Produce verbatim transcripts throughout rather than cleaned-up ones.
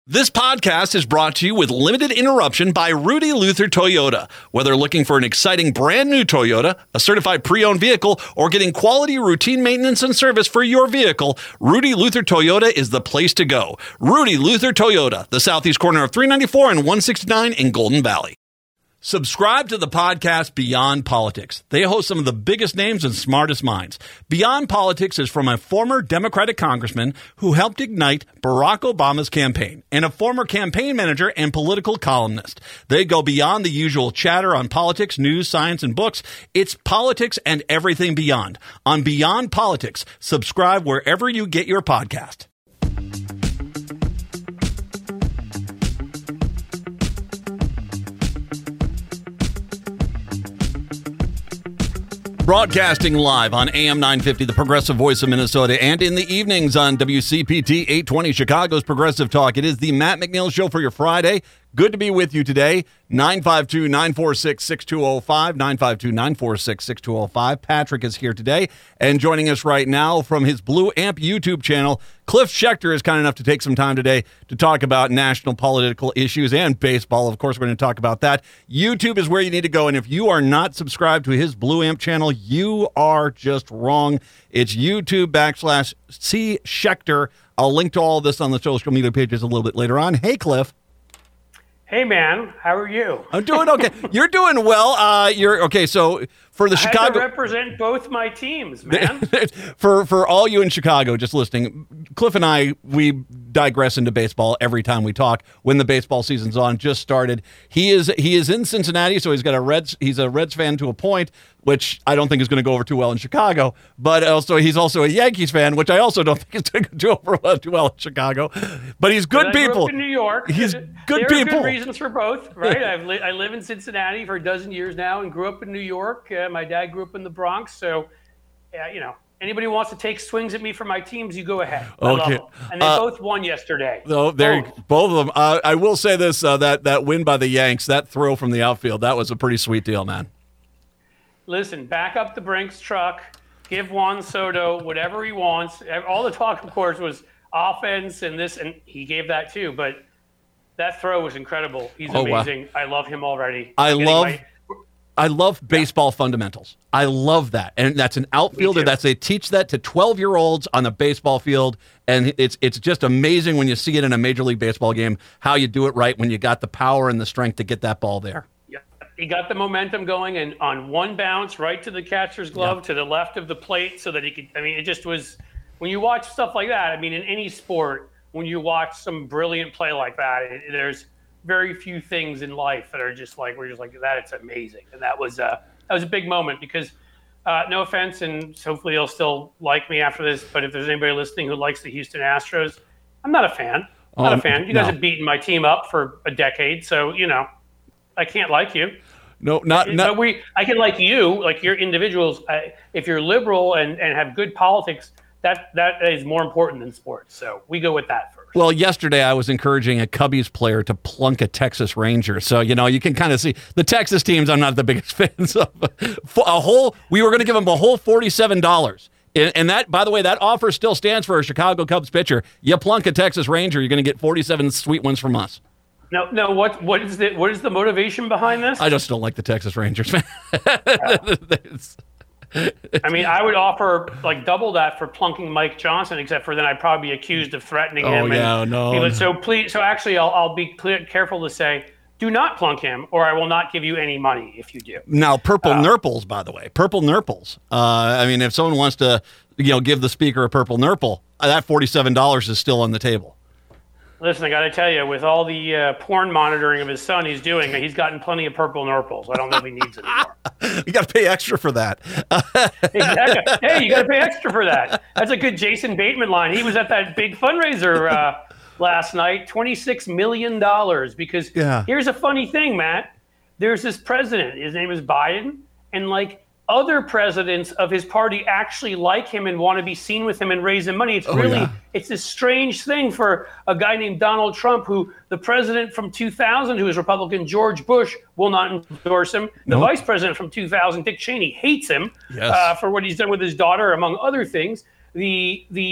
This podcast is brought to you with limited interruption by Rudy Luther Toyota. Whether looking for an exciting brand new Toyota, a certified pre-owned vehicle, or getting quality routine maintenance and service for your vehicle, Rudy Luther Toyota is the place to go. Rudy Luther Toyota, the southeast corner of three ninety-four and one sixty-nine in Golden Valley. Subscribe to the podcast Beyond Politics. They host some of the biggest names and smartest minds. Beyond Politics is from a former Democratic congressman who helped ignite Barack Obama's campaign and a former campaign manager and political columnist. They go beyond the usual chatter on politics, news, science, and books. It's politics and everything beyond. On Beyond Politics, subscribe wherever you get your podcast. Broadcasting live on A M nine fifty, the Progressive Voice of Minnesota, and in the evenings on W C P T eight twenty, Chicago's Progressive Talk. It is the Matt McNeil Show for your Friday. Good to be with you today. nine five two, nine four six, six two zero five, nine five two, nine four six, six two zero five. Patrick is here today, and joining us right now from his Blue Amp YouTube channel, Cliff Schechter is kind enough to take some time today to talk about national political issues and baseball. Of course, we're going to talk about that. YouTube is where you need to go, and if you are not subscribed to his Blue Amp channel, you are just wrong. It's YouTube backslash C Schechter. I'll link to all of this on the social media pages a little bit later on. Hey, Cliff. Hey, man, how are you? I'm doing okay. You're doing well. Uh, you're okay. So for the I Chicago, had to represent both my teams, man. for for all you in Chicago just listening, Cliff and I, we digress into baseball every time we talk. When the baseball season's on, just started. He is he is in Cincinnati, so he's got a Reds. He's a Reds fan to a point, which I don't think is going to go over too well in Chicago. But also, he's also a Yankees fan, which I also don't think is going to go over well, too well in Chicago. But he's good but I people. Grew up in New York. He's there good are people. Good reasons for both, right? I've li- I live in Cincinnati for a dozen years now, and grew up in New York. Uh, my dad grew up in the Bronx, so uh, you know. Anybody who wants to take swings at me for my teams, you go ahead. I okay. love them. And they uh, both won yesterday. Oh, there, both. both of them. Uh, I will say this: uh, that that win by the Yanks, that throw from the outfield, that was a pretty sweet deal, man. Listen, back up the Brinks truck, give Juan Soto whatever he wants. All the talk, of course, was offense and this, and he gave that too. But that throw was incredible. He's oh, amazing. Wow. I love him already. I love. My, I love baseball yeah. fundamentals. I love that. And that's an outfielder. That's they teach that to twelve-year-olds on the baseball field. And it's it's just amazing when you see it in a Major League Baseball game, how you do it right when you got the power and the strength to get that ball there. Yeah. He got the momentum going, and on one bounce right to the catcher's glove, yeah. to the left of the plate, so that he could – I mean, it just was – when you watch stuff like that, I mean, in any sport, when you watch some brilliant play like that, it, there's – very few things in life that are just like, we're just like that. It's amazing. And that was, uh, that was a big moment because uh, no offense. And hopefully they'll still like me after this. But if there's anybody listening who likes the Houston Astros, I'm not a fan. I'm not um, a fan. You guys no. have beaten my team up for a decade. So, you know, I can't like you. No, not, not. But we, I can like you, like you're individuals. I, if you're liberal and, and have good politics, that, that is more important than sports. So we go with that first. Well, yesterday I was encouraging a Cubbies player to plunk a Texas Ranger. So, you know, you can kind of see the Texas teams I'm not the biggest fans of. A whole, we were going to give them a whole forty-seven dollars. And that, by the way, that offer still stands for a Chicago Cubs pitcher. You plunk a Texas Ranger, you're going to get forty-seven sweet ones from us. No, no. What, what is the, what is the motivation behind this? I just don't like the Texas Rangers, man. I mean, I would offer like double that for plunking Mike Johnson, except for then I'd probably be accused of threatening oh, him. Yeah, and no. Would, so please, so actually, I'll, I'll be clear, careful to say, do not plunk him, or I will not give you any money if you do. Now, purple uh, nurples, by the way, purple nurples. Uh, I mean, if someone wants to, you know, give the speaker a purple nurple, that forty-seven dollars is still on the table. Listen, I got to tell you, with all the uh, porn monitoring of his son he's doing, he's gotten plenty of purple nurples. I don't know if he needs it anymore. You got to pay extra for that. Exactly. Hey, you got to pay extra for that. That's a good Jason Bateman line. He was at that big fundraiser uh, last night, twenty-six million dollars. Because yeah. here's a funny thing, Matt. There's this president. His name is Biden. And like other presidents of his party actually like him and want to be seen with him and raise him money. It's oh, really, yeah. it's this strange thing for a guy named Donald Trump, who the president from two thousand, who is Republican, George Bush, will not endorse him. The nope. vice president from two thousand, Dick Cheney, hates him yes. uh, for what he's done with his daughter, among other things. The, the,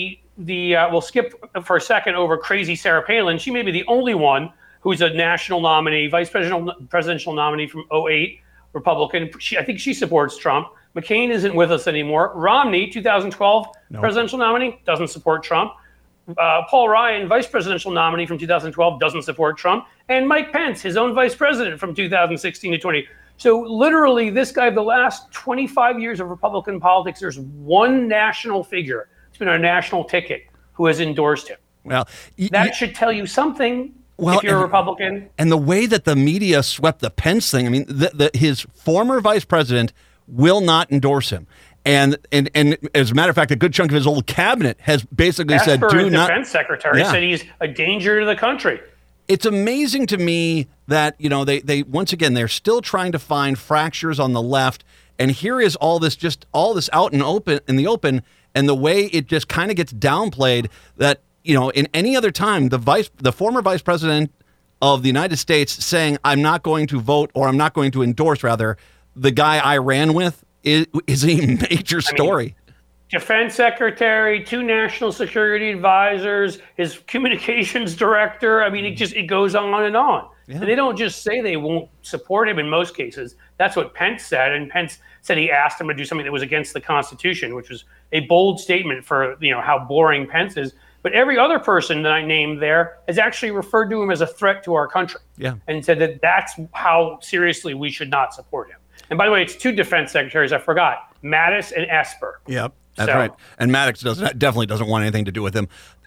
the uh, we'll skip for a second over crazy Sarah Palin. She may be the only one who's a national nominee, vice presidential presidential nominee from oh eight, Republican. She, I think she supports Trump. McCain isn't with us anymore. Romney, two thousand twelve no. presidential nominee, doesn't support Trump. Uh, Paul Ryan, vice presidential nominee from two thousand twelve, doesn't support Trump. And Mike Pence, his own vice president from two thousand sixteen to twenty. So literally, this guy, the last twenty-five years of Republican politics, there's one national figure, it's been a national ticket, who has endorsed him. Well, y- that y- should tell you something. Well, if you're and, a Republican. And the way that the media swept the Pence thing, I mean, the, the, his former vice president will not endorse him. And, and and as a matter of fact, a good chunk of his old cabinet has basically Esper, said, do his not. defense secretary, yeah. said he's a danger to the country. It's amazing to me that, you know, they, they once again, they're still trying to find fractures on the left. And here is all this, just all this out and open in the open. And the way it just kind of gets downplayed that, you know, in any other time, the vice, the former vice president of the United States saying, I'm not going to vote or I'm not going to endorse, rather, the guy I ran with is, is a major story. I mean, defense secretary, two national security advisors, his communications director. I mean, it just it goes on and on. Yeah. And they don't just say they won't support him in most cases. That's what Pence said. And Pence said he asked him to do something that was against the Constitution, which was a bold statement for, you know, how boring Pence is. But every other person that I named there has actually referred to him as a threat to our country. Yeah. And said that that's how seriously we should not support him. And by the way, it's two defense secretaries. I forgot. Mattis and Esper. Yep. That's so, right. And Maddox doesn't definitely doesn't want anything to do with him.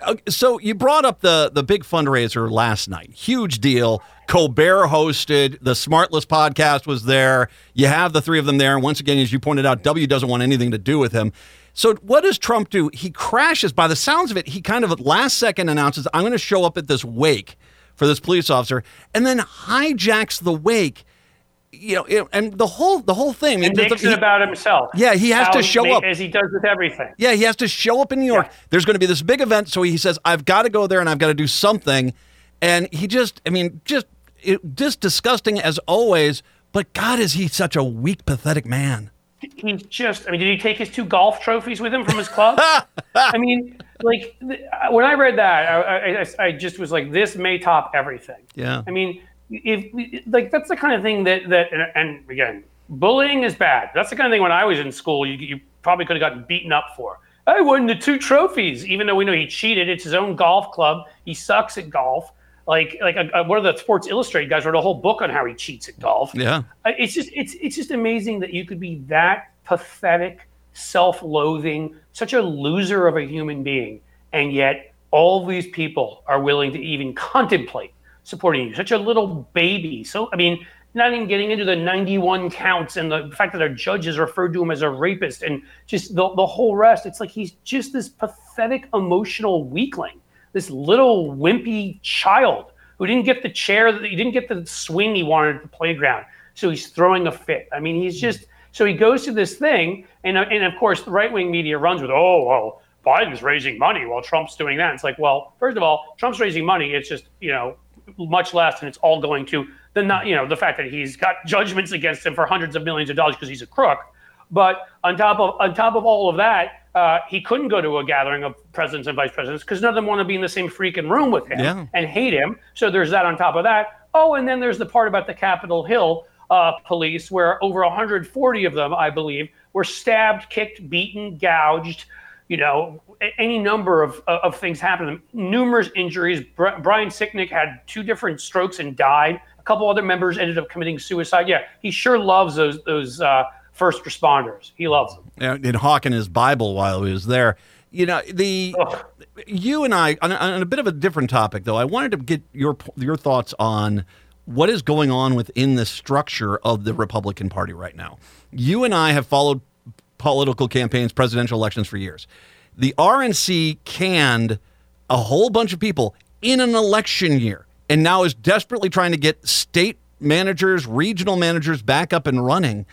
So you brought up the the big fundraiser last night. Huge deal. Colbert hosted. The Smartless podcast was there. You have the three of them there. And once again, as you pointed out, W doesn't want anything to do with him. So what does Trump do? He crashes. By the sounds of it, he kind of last second announces, I'm going to show up at this wake for this police officer, and then hijacks the wake. You know, and the whole the whole thing. And makes it about himself. Yeah, he has to show up. As he does with everything. Yeah, he has to show up in New York. Yeah. There's going to be this big event, so he says, I've got to go there and I've got to do something. And he just, I mean, just, it, just disgusting as always. But God, is he such a weak, pathetic man. He's just, I mean, did he take his two golf trophies with him from his club? I mean, like, when I read that, I, I, I just was like, this may top everything. Yeah. I mean, if like that's the kind of thing that that and, and again, bullying is bad. That's the kind of thing when I was in school, you, you probably could have gotten beaten up for. I won the two trophies, even though we know he cheated. It's his own golf club. He sucks at golf. Like like a, a, one of the Sports Illustrated guys wrote a whole book on how he cheats at golf. Yeah, it's just it's it's just amazing that you could be that pathetic, self-loathing, such a loser of a human being, and yet all these people are willing to even contemplate supporting you. Such a little baby. So, I mean, not even getting into the ninety-one counts and the fact that our judges referred to him as a rapist and just the, the whole rest. It's like he's just this pathetic, emotional weakling, this little wimpy child who didn't get the chair, he didn't get the swing he wanted at the playground. So he's throwing a fit. I mean, he's just, so he goes to this thing, and, and of course, the right-wing media runs with, oh, well, Biden's raising money while Trump's doing that. It's like, well, first of all, Trump's raising money. It's just, you know, much less, and it's all going to the not, you know, the fact that he's got judgments against him for hundreds of millions of dollars because he's a crook. But on top of on top of all of that, uh, he couldn't go to a gathering of presidents and vice presidents because none of them want to be in the same freaking room with him yeah. and hate him. So there's that on top of that. Oh, and then there's the part about the Capitol Hill uh, police where over one hundred forty of them, I believe, were stabbed, kicked, beaten, gouged. You know, any number of of things happened. Numerous injuries. Brian Sicknick had two different strokes and died. A couple other members ended up committing suicide. Yeah, he sure loves those those uh, first responders. He loves them. Yeah, and hawking his Bible while he was there. You know, the Ugh. you and I on a, on a bit of a different topic, though. I wanted to get your your thoughts on what is going on within the structure of the Republican Party right now. You and I have followed political campaigns, presidential elections for years. The R N C canned a whole bunch of people in an election year and now is desperately trying to get state managers, regional managers back up and running.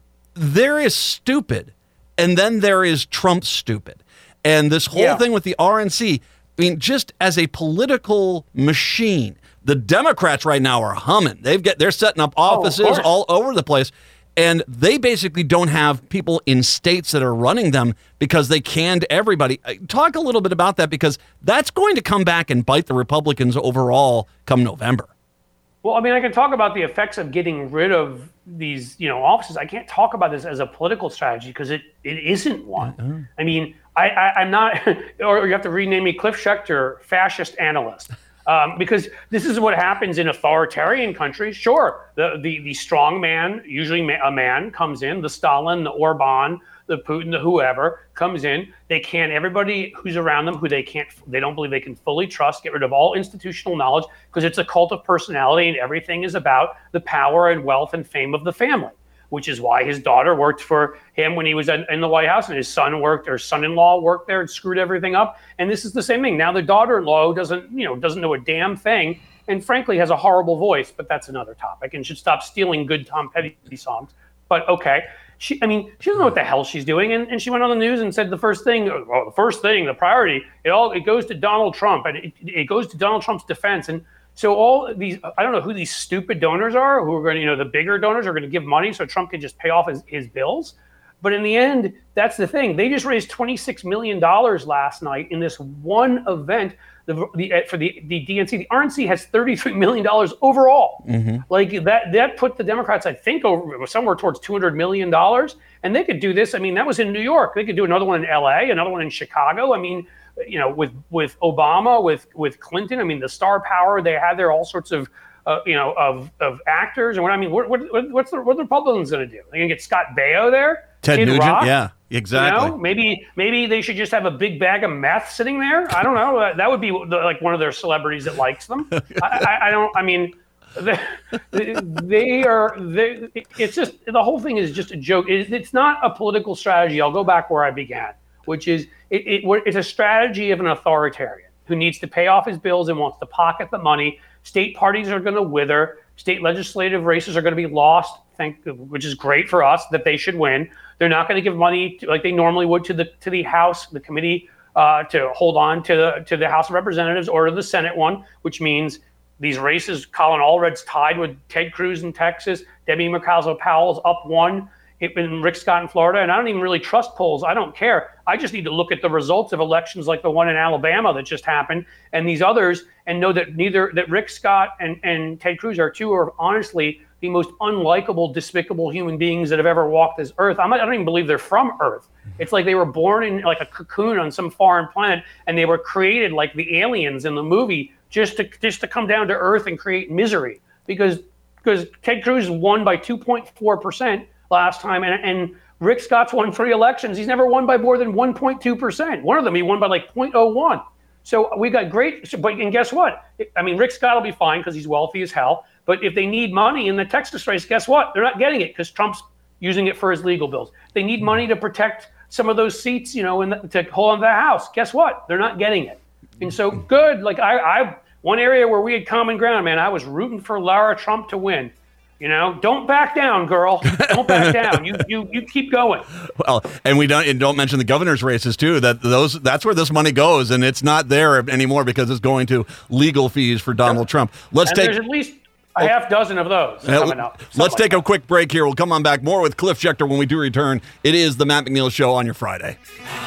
There is stupid, and then there is Trump stupid. And this whole yeah. thing with the R N C, I mean, just as a political machine, the Democrats right now are humming. They've got they're setting up offices oh, all over the place. And they basically don't have people in states that are running them because they canned everybody. Talk a little bit about that, because that's going to come back and bite the Republicans overall come November. Well, I mean, I can talk about the effects of getting rid of these, you know, offices. I can't talk about this as a political strategy because it, it isn't one. Uh-huh. I mean, I, I, I'm not, or you have to rename me Cliff Schechter, fascist analyst. Um, because this is what happens in authoritarian countries. Sure, the, the, the strong man, usually a man, comes in, the Stalin, the Orban, the Putin, the whoever comes in. They can everybody who's around them who they can't, they don't believe they can fully trust, get rid of all institutional knowledge, because it's a cult of personality and everything is about the power and wealth and fame of the family, which is why his daughter worked for him when he was in, in the White House, and his son worked, or son-in-law worked there and screwed everything up. And this is the same thing. Now the daughter-in-law doesn't, you know, doesn't know a damn thing, and frankly has a horrible voice, but that's another topic, and should stop stealing good Tom Petty songs. But okay. She, I mean, she doesn't know what the hell she's doing, and, and she went on the news and said the first thing, well, the first thing, the priority, it all it goes to Donald Trump, and it, it goes to Donald Trump's defense. And so all these, I don't know who these stupid donors are, who are going to, you know, the bigger donors are going to give money so Trump can just pay off his, his bills. But in the end, that's the thing. They just raised twenty-six million dollars last night in this one event. The, the for the, the D N C, the R N C has thirty-three million dollars overall. Mm-hmm. Like that, that put the Democrats, I think, over somewhere towards two hundred million dollars. And they could do this. I mean, that was in New York. They could do another one in L A, another one in Chicago. I mean, you know, with with Obama, with with Clinton. I mean, the star power they had there, all sorts of, uh, you know, of of actors. And what I mean, what, what what's the what the Republicans going to do? They're going to get Scott Baio there, Ted Kid Nugent, Rock? Yeah, exactly. You know, maybe maybe they should just have a big bag of meth sitting there. I don't know. That would be the, like one of their celebrities that likes them. I, I, I don't. I mean. They, they are. They, it's just the whole thing is just a joke. It, it's not a political strategy. I'll go back where I began, which is it, it, it's a strategy of an authoritarian who needs to pay off his bills and wants to pocket the money. State parties are going to wither. State legislative races are going to be lost. Thank, which is great for us that they should win. They're not going to give money to, like they normally would to the to the House, the committee, uh, to hold on to the to the House of Representatives or to the Senate one, which means. These races, Colin Allred's tied with Ted Cruz in Texas. Debbie Mercado-Powell's up one in Rick Scott in Florida. And I don't even really trust polls. I don't care. I just need to look at the results of elections like the one in Alabama that just happened and these others and know that neither that Rick Scott and, and Ted Cruz are two are honestly the most unlikable, despicable human beings that have ever walked this earth. I'm not, I don't even believe they're from Earth. It's like they were born in like a cocoon on some foreign planet and they were created like the aliens in the movie just to just to come down to earth and create misery because because Ted Cruz won by two point four percent last time and, and Rick Scott's won three elections. He's never won by more than one point two percent. One of them he won by like zero point zero one. So we got great, but and guess what? I mean, Rick Scott will be fine because he's wealthy as hell. But if they need money in the Texas race, guess what? They're not getting it because Trump's using it for his legal bills. They need money to protect some of those seats, you know, in the, to hold on to the House. Guess what? They're not getting it. And so good. Like I, I One area where we had common ground, man, I was rooting for Lara Trump to win. You know, don't back down, girl. Don't back down. You you you keep going. Well, and we don't and don't mention the governor's races too. That those that's where this money goes, and it's not there anymore because it's going to legal fees for Donald Trump. Let's and take. There's at least a half dozen of those coming up. Let's like take that. a quick break here. We'll come on back more with Cliff Schechter when we do return. It is the Matt McNeil Show on your Friday.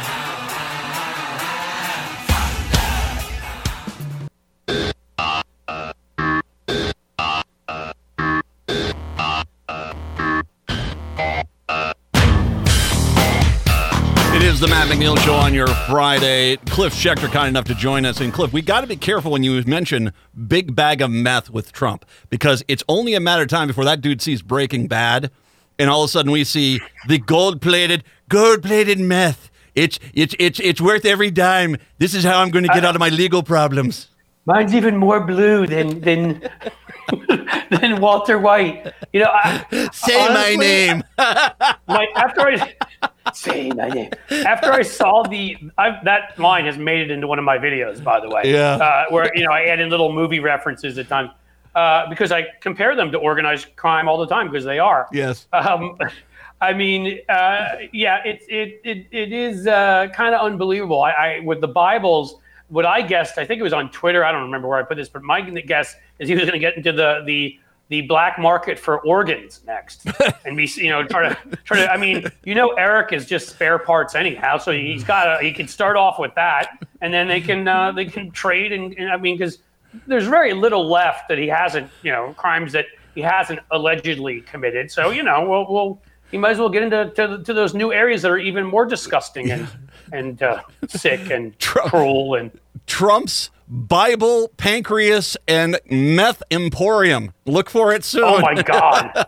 It is the Matt McNeil Show on your Friday. Cliff Schechter kind enough to join us. And Cliff, we got to be careful when you mention big bag of meth with Trump because it's only a matter of time before that dude sees Breaking Bad, and all of a sudden we see the gold-plated, gold-plated meth. It's it's it's it's worth every dime. This is how I'm going to get out of my legal problems. Mine's even more blue than than than Walter White. You know, I, say honestly, my name. Like after I say my name, after I saw the I've, that line has made it into one of my videos, by the way. Yeah. Uh, where you know I add in little movie references at times uh, because I compare them to organized crime all the time because they are. Yes. Um, I mean, uh, yeah, it it it it is uh, kind of unbelievable. I, I with the Bibles. What I guessed, I think it was on Twitter. I don't remember where I put this, but my guess is he was going to get into the the the black market for organs next, and be you know try to try to. I mean, you know, Eric is just spare parts anyhow, so he's got he can start off with that, and then they can uh, they can trade and, and I mean because there's very little left that he hasn't you know crimes that he hasn't allegedly committed. So you know we'll we'll he might as well get into to, to those new areas that are even more disgusting and and uh, sick and Trump, cruel and Trump's Bible, pancreas, and meth emporium. Look for it soon. Oh, my God.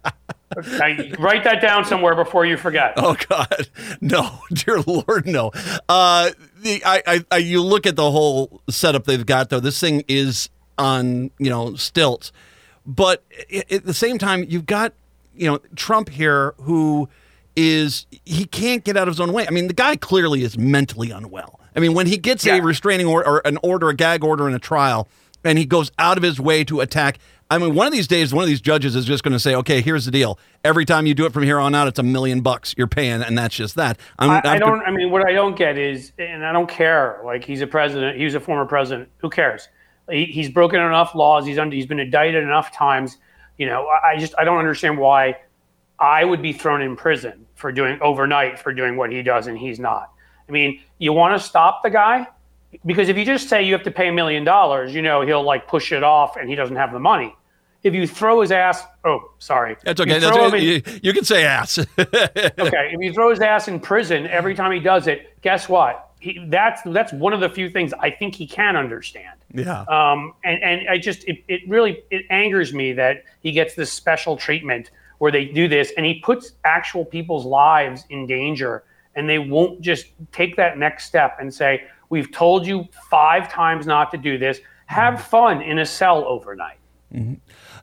I, write that down somewhere before you forget. Oh, God. No, dear Lord, no. Uh, the I, I, I you look at the whole setup they've got, though. This thing is on, you know, stilts. But at the same time, you've got, you know, Trump here who is, he can't get out of his own way. I mean, the guy clearly is mentally unwell. I mean, when he gets yeah. a restraining order or an order, a gag order in a trial, and he goes out of his way to attack, I mean, one of these days, one of these judges is just going to say, okay, here's the deal. Every time you do it from here on out, it's a million bucks you're paying, and that's just that. I'm, I, I don't, I mean, what I don't get is, and I don't care, like, he's a president, he was a former president, who cares? He, he's broken enough laws, he's under, he's been indicted enough times, you know, I, I just, I don't understand why I would be thrown in prison for doing, overnight, for doing what he does, and he's not. I mean, you want to stop the guy? Because if you just say you have to pay a million dollars, you know, he'll like push it off and he doesn't have the money. If you throw his ass, oh, sorry. That's okay. That's okay. In, you, you can say ass. Okay. If you throw his ass in prison every time he does it, guess what? He, that's that's one of the few things I think he can understand. Yeah. Um. And, and I just, it, it really, it angers me that he gets this special treatment where they do this and he puts actual people's lives in danger. And they won't just take that next step and say, we've told you five times not to do this. Have fun in a cell overnight. Mm-hmm.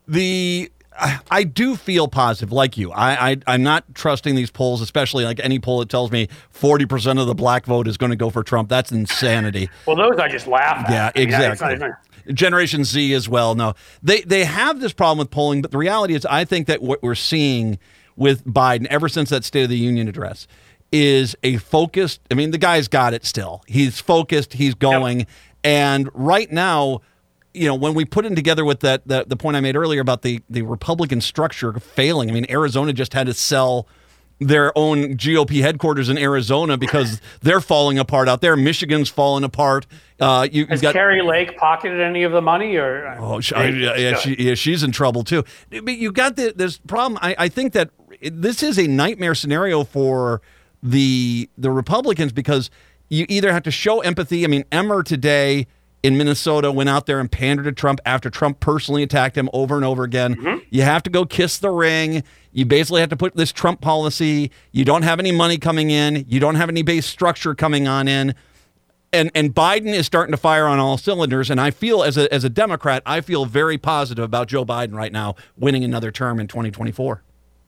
The I, I do feel positive, like you. I, I, I'm not trusting these polls, especially like any poll that tells me forty percent of the black vote is going to go for Trump. That's insanity. Well, those I just laugh at. Yeah, exactly. I mean, it's not, it's not, Generation Z as well. No, they, they have this problem with polling, but the reality is I think that what we're seeing with Biden ever since that State of the Union address is a focused, I mean, the guy's got it still. He's focused, he's going. Yep. And right now, you know, when we put it together with that, that the point I made earlier about the, the Republican structure failing, I mean, Arizona just had to sell their own G O P headquarters in Arizona because they're falling apart out there. Michigan's falling apart. Uh, you, Has got, Carrie Lake pocketed any of the money? Or oh, she, I, yeah, she, yeah, she's in trouble too. But you got the, this problem. I, I think that this is a nightmare scenario for the the Republicans because you either have to show empathy. I mean, Emmer today in Minnesota went out there and pandered to Trump after Trump personally attacked him over and over again. Mm-hmm. You have to go kiss the ring. You basically have to put this Trump policy. You don't have any money coming in. You don't have any base structure coming on in. And and Biden is starting to fire on all cylinders. And I feel as a as a Democrat, I feel very positive about Joe Biden right now winning another term in twenty twenty-four.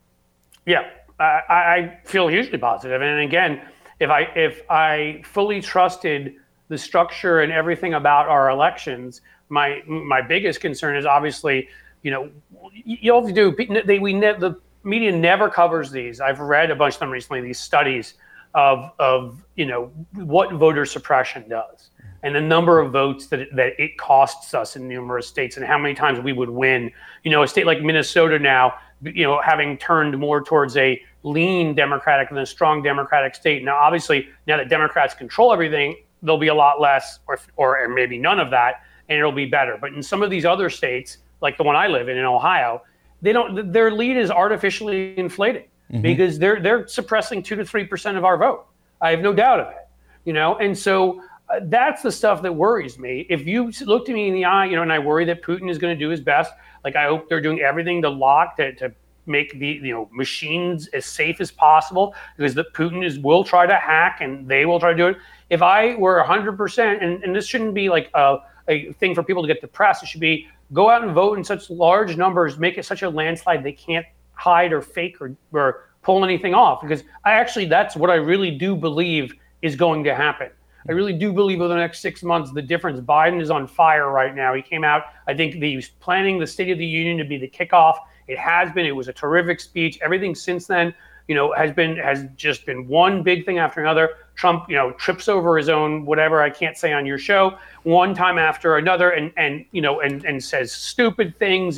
Yeah. I, I feel hugely positive. And again, if I if I fully trusted the structure and everything about our elections, my my biggest concern is obviously, you know, you have to do. They we ne- the media never covers these. I've read a bunch of them recently. These studies of of you know what voter suppression does and the number of votes that it, that it costs us in numerous states and how many times we would win. You know, a state like Minnesota now, you know, having turned more towards a lean Democratic than a strong Democratic state. Now, obviously, now that Democrats control everything, there'll be a lot less or, or maybe none of that, and it'll be better. But in some of these other states, like the one I live in, in Ohio, they don't. Their lead is artificially inflated mm-hmm. because they're they're suppressing two to three percent of our vote. I have no doubt of it. You know, and so uh, that's the stuff that worries me. If you looked at me in the eye, you know, and I worry that Putin is going to do his best. Like I hope they're doing everything to lock to to. make the you know machines as safe as possible because the Putin is will try to hack and they will try to do it. If I were one hundred percent, and, and this shouldn't be like a, a thing for people to get depressed, it should be go out and vote in such large numbers, make it such a landslide they can't hide or fake or, or pull anything off. Because I actually, that's what I really do believe is going to happen. I really do believe over the next six months, the difference. Biden is on fire right now. He came out, I think he was planning the State of the Union to be the kickoff. It has been. It was a terrific speech. Everything since then, you know, has been has just been one big thing after another. Trump, you know, trips over his own whatever I can't say on your show one time after another, and and you know, and and says stupid things, and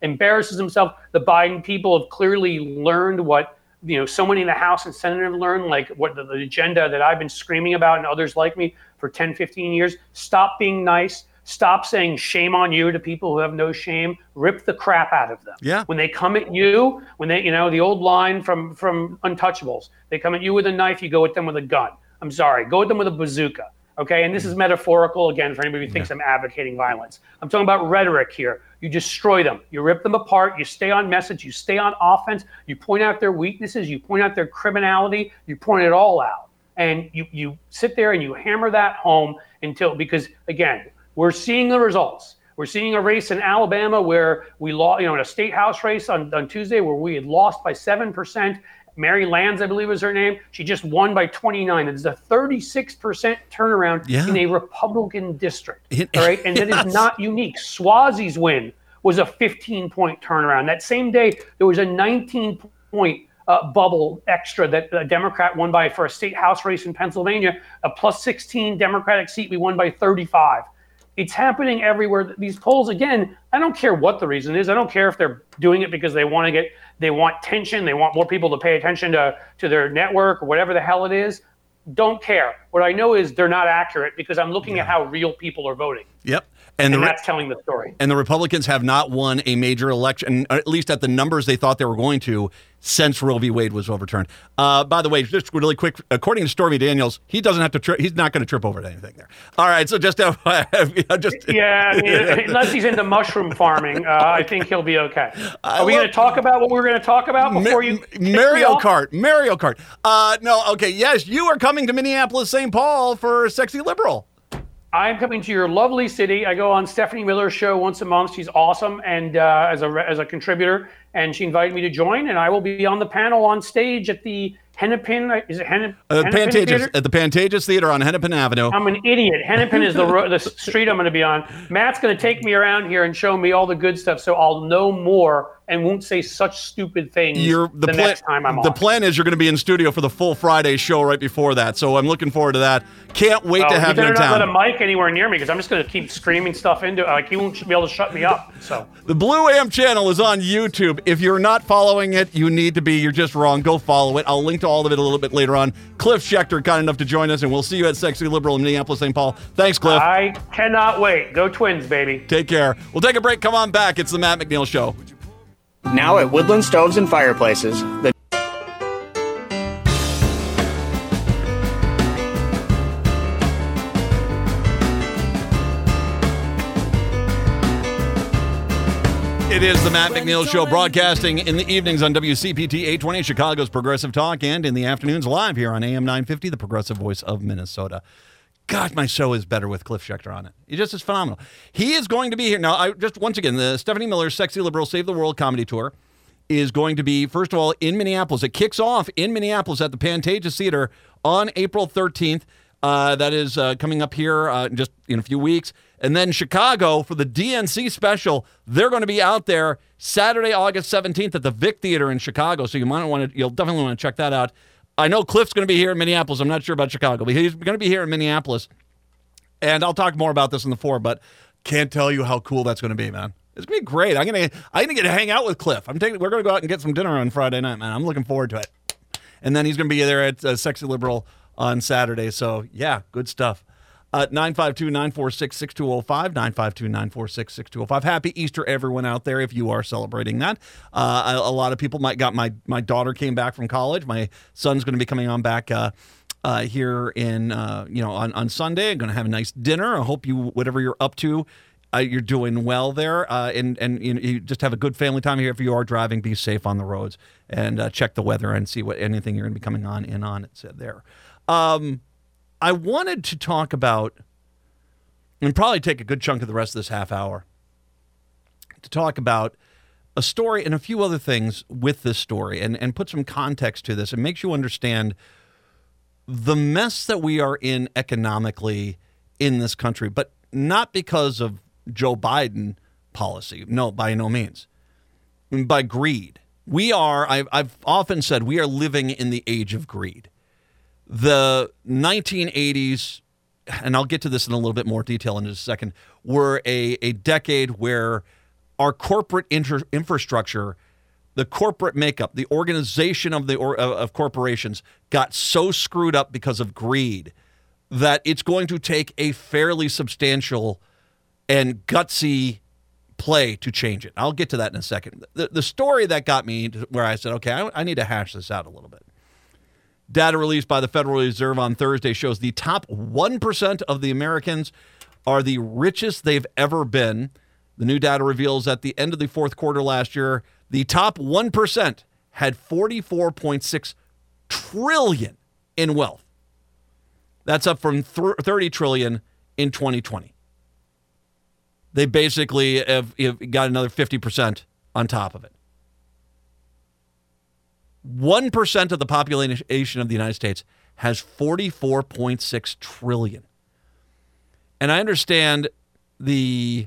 embarrasses himself. The Biden people have clearly learned what, you know, so many in the House and Senate have learned, like what the, the agenda that I've been screaming about and others like me for ten, fifteen years. Stop being nice. Stop saying shame on you to people who have no shame. Rip the crap out of them. Yeah. When they come at you, when they, you know, the old line from, from Untouchables, they come at you with a knife, you go at them with a gun. I'm sorry, go at them with a bazooka. Okay, and this is metaphorical, again, for anybody who thinks yeah. I'm advocating violence. I'm talking about rhetoric here. You destroy them. You rip them apart. You stay on message. You stay on offense. You point out their weaknesses. You point out their criminality. You point it all out. And you, you sit there and you hammer that home until, because, again, we're seeing the results. We're seeing a race in Alabama where we lost, you know, in a state house race on, on Tuesday where we had lost by seven percent. Mary Lands, I believe was her name. She just won by twenty-nine. It's a thirty-six percent turnaround yeah. in a Republican district. It, all right. And yes. that is not unique. Swazi's win was a fifteen point turnaround. That same day, there was a nineteen point uh, bubble extra that a Democrat won by for a state house race in Pennsylvania, a plus sixteen Democratic seat. We won by thirty-five. It's happening everywhere. These polls, again, I don't care what the reason is. I don't care if they're doing it because they want to get, they want tension. They want more people to pay attention to, to their network or whatever the hell it is. Don't care. What I know is they're not accurate because I'm looking yeah. at how real people are voting. Yep. And, and the, that's telling the story. And the Republicans have not won a major election, at least at the numbers they thought they were going to, since Roe v. Wade was overturned. Uh, by the way, just really quick, according to Stormy Daniels, he doesn't have to. Tri- he's not going to trip over anything there. All right, so just, uh, just yeah, I mean, unless he's into mushroom farming, uh, I think he'll be okay. Are we going to talk about what we're going to talk about before you? Mario Kart, Mario Kart. Uh, no, okay, yes, you are coming to Minneapolis, Saint Paul for Sexy Liberal. I'm coming to your lovely city. I go on Stephanie Miller's show once a month. She's awesome, and uh, as a as a contributor, and she invited me to join. And I will be on the panel on stage at the Hennepin. Is it Hennepin? Uh, Pantages at the Pantages Theater on Hennepin Avenue. I'm an idiot. Hennepin is the ro- the street I'm going to be on. Matt's going to take me around here and show me all the good stuff, so I'll know more and won't say such stupid things you're, the, the plan, next time I'm on. The plan is you're going to be in studio for the full Friday show right before that, so I'm looking forward to that. Can't wait oh, to have you, you in town. You better not let a mic anywhere near me because I'm just going to keep screaming stuff into it. Like, he won't be able to shut me up. So the Blue Amp channel is on YouTube. If you're not following it, you need to be. You're just wrong. Go follow it. I'll link to all of it a little bit later on. Cliff Schechter, kind enough to join us, and we'll see you at Sexy Liberal in Minneapolis, Saint Paul. Thanks, Cliff. I cannot wait. Go Twins, baby. Take care. We'll take a break. Come on back. It's the Matt McNeil Show. Now at Woodland Stoves and Fireplaces, the It is the Matt McNeil Show, broadcasting in the evenings on W C P T eight twenty, Chicago's Progressive Talk, and in the afternoons live here on A M nine fifty, the Progressive Voice of Minnesota. God, my show is better with Cliff Schechter on it. He just is phenomenal. He is going to be here. Now, I just, once again, the Stephanie Miller Sexy Liberal Save the World comedy tour is going to be, first of all, in Minneapolis. It kicks off in Minneapolis at the Pantages Theater on April thirteenth. Uh, that is uh, coming up here uh, just in a few weeks. And then Chicago for the D N C special. They're going to be out there Saturday, August seventeenth at the Vic Theater in Chicago. So you might want to, you'll definitely want to check that out. I know Cliff's going to be here in Minneapolis. I'm not sure about Chicago, but he's going to be here in Minneapolis. And I'll talk more about this in the four, but can't tell you how cool that's going to be, man. It's going to be great. I'm going to I'm going to get to hang out with Cliff. I'm taking we're going to go out and get some dinner on Friday night, man. I'm looking forward to it. And then he's going to be there at uh, Sexy Liberal on Saturday. So, yeah, good stuff. Uh, nine five two, nine four six, six two zero five, nine five two, nine four six, six two zero five. Happy Easter, everyone out there, if you are celebrating that. Uh, a, a lot of people might got my my daughter came back from college. My son's going to be coming on back uh, uh, here in uh, you know on, on Sunday. I'm going to have a nice dinner. I hope you whatever you're up to, uh, you're doing well there, uh, and and you, know, you just have a good family time here. If you are driving, be safe on the roads and uh, check the weather and see what anything you're going to be coming on in on. It's there. Um, I wanted to talk about, and probably take a good chunk of the rest of this half hour, to talk about a story and a few other things with this story and, and put some context to this. It makes you understand the mess that we are in economically in this country, but not because of Joe Biden policy. No, by no means. By greed. We are, I've, I've often said, we are living in the age of greed. The nineteen eighties, and I'll get to this in a little bit more detail in just a second, were a, a decade where our corporate inter- infrastructure, the corporate makeup, the organization of the or, of corporations got so screwed up because of greed that it's going to take a fairly substantial and gutsy play to change it. I'll get to that in a second. The, the story that got me to where I said, okay, I, I need to hash this out a little bit. Data released by the Federal Reserve on Thursday shows the top one percent of the Americans are the richest they've ever been. The new data reveals at the end of the fourth quarter last year, the top one percent had forty-four point six trillion dollars in wealth. That's up from thirty trillion dollars in twenty twenty. They basically have, have got another fifty percent on top of it. one percent of the population of the United States has forty-four point six trillion dollars. And I understand the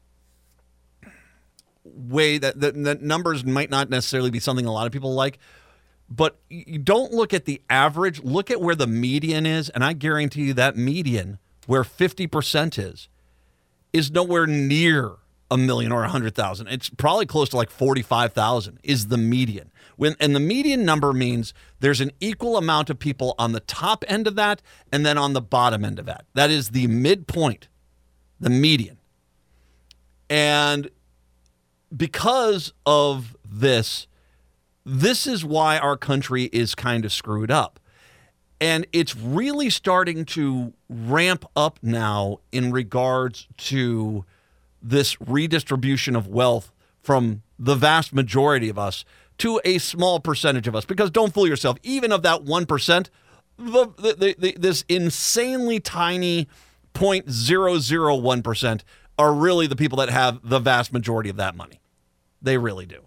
way that the, the numbers might not necessarily be something a lot of people like, but you don't look at the average, look at where the median is, and I guarantee you that median, where fifty percent is, is nowhere near a million or a hundred thousand. It's probably close to like forty-five thousand is the median. When and the median number means there's an equal amount of people on the top end of that and then on the bottom end of that. That is the midpoint, the median. And because of this, this is why our country is kind of screwed up. And it's really starting to ramp up now in regards to this redistribution of wealth from the vast majority of us to a small percentage of us. Because don't fool yourself, even of that one percent, the, the, the, this insanely tiny zero point zero zero one percent are really the people that have the vast majority of that money. They really do.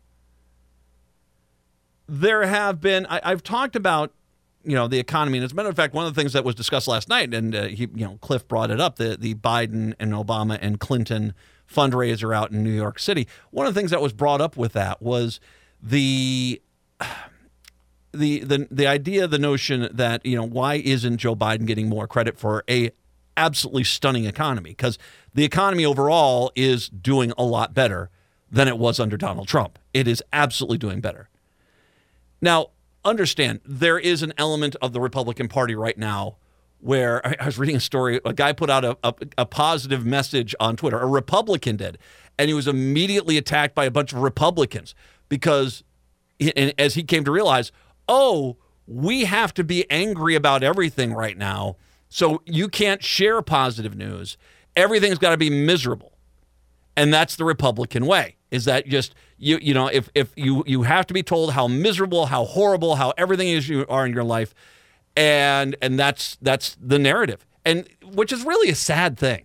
There have been, I, I've talked about, you know, the economy. And as a matter of fact, one of the things that was discussed last night, and uh, he, you know, Cliff brought it up, the, the Biden and Obama and Clinton fundraiser out in New York City. One of the things that was brought up with that was the the the the idea, the notion that, you know, why isn't Joe Biden getting more credit for a absolutely stunning economy? Because the economy overall is doing a lot better than it was under Donald Trump. It is absolutely doing better. Now, understand, there is an element of the Republican Party right now where I was reading a story. A guy put out a, a, a positive message on Twitter. A Republican did. And he was immediately attacked by a bunch of Republicans because and as he came to realize, oh, we have to be angry about everything right now. So you can't share positive news. Everything's got to be miserable. And that's the Republican way, is that just, you you know, if if you, you have to be told how miserable, how horrible, how everything is you are in your life, and and that's that's the narrative, and which is really a sad thing.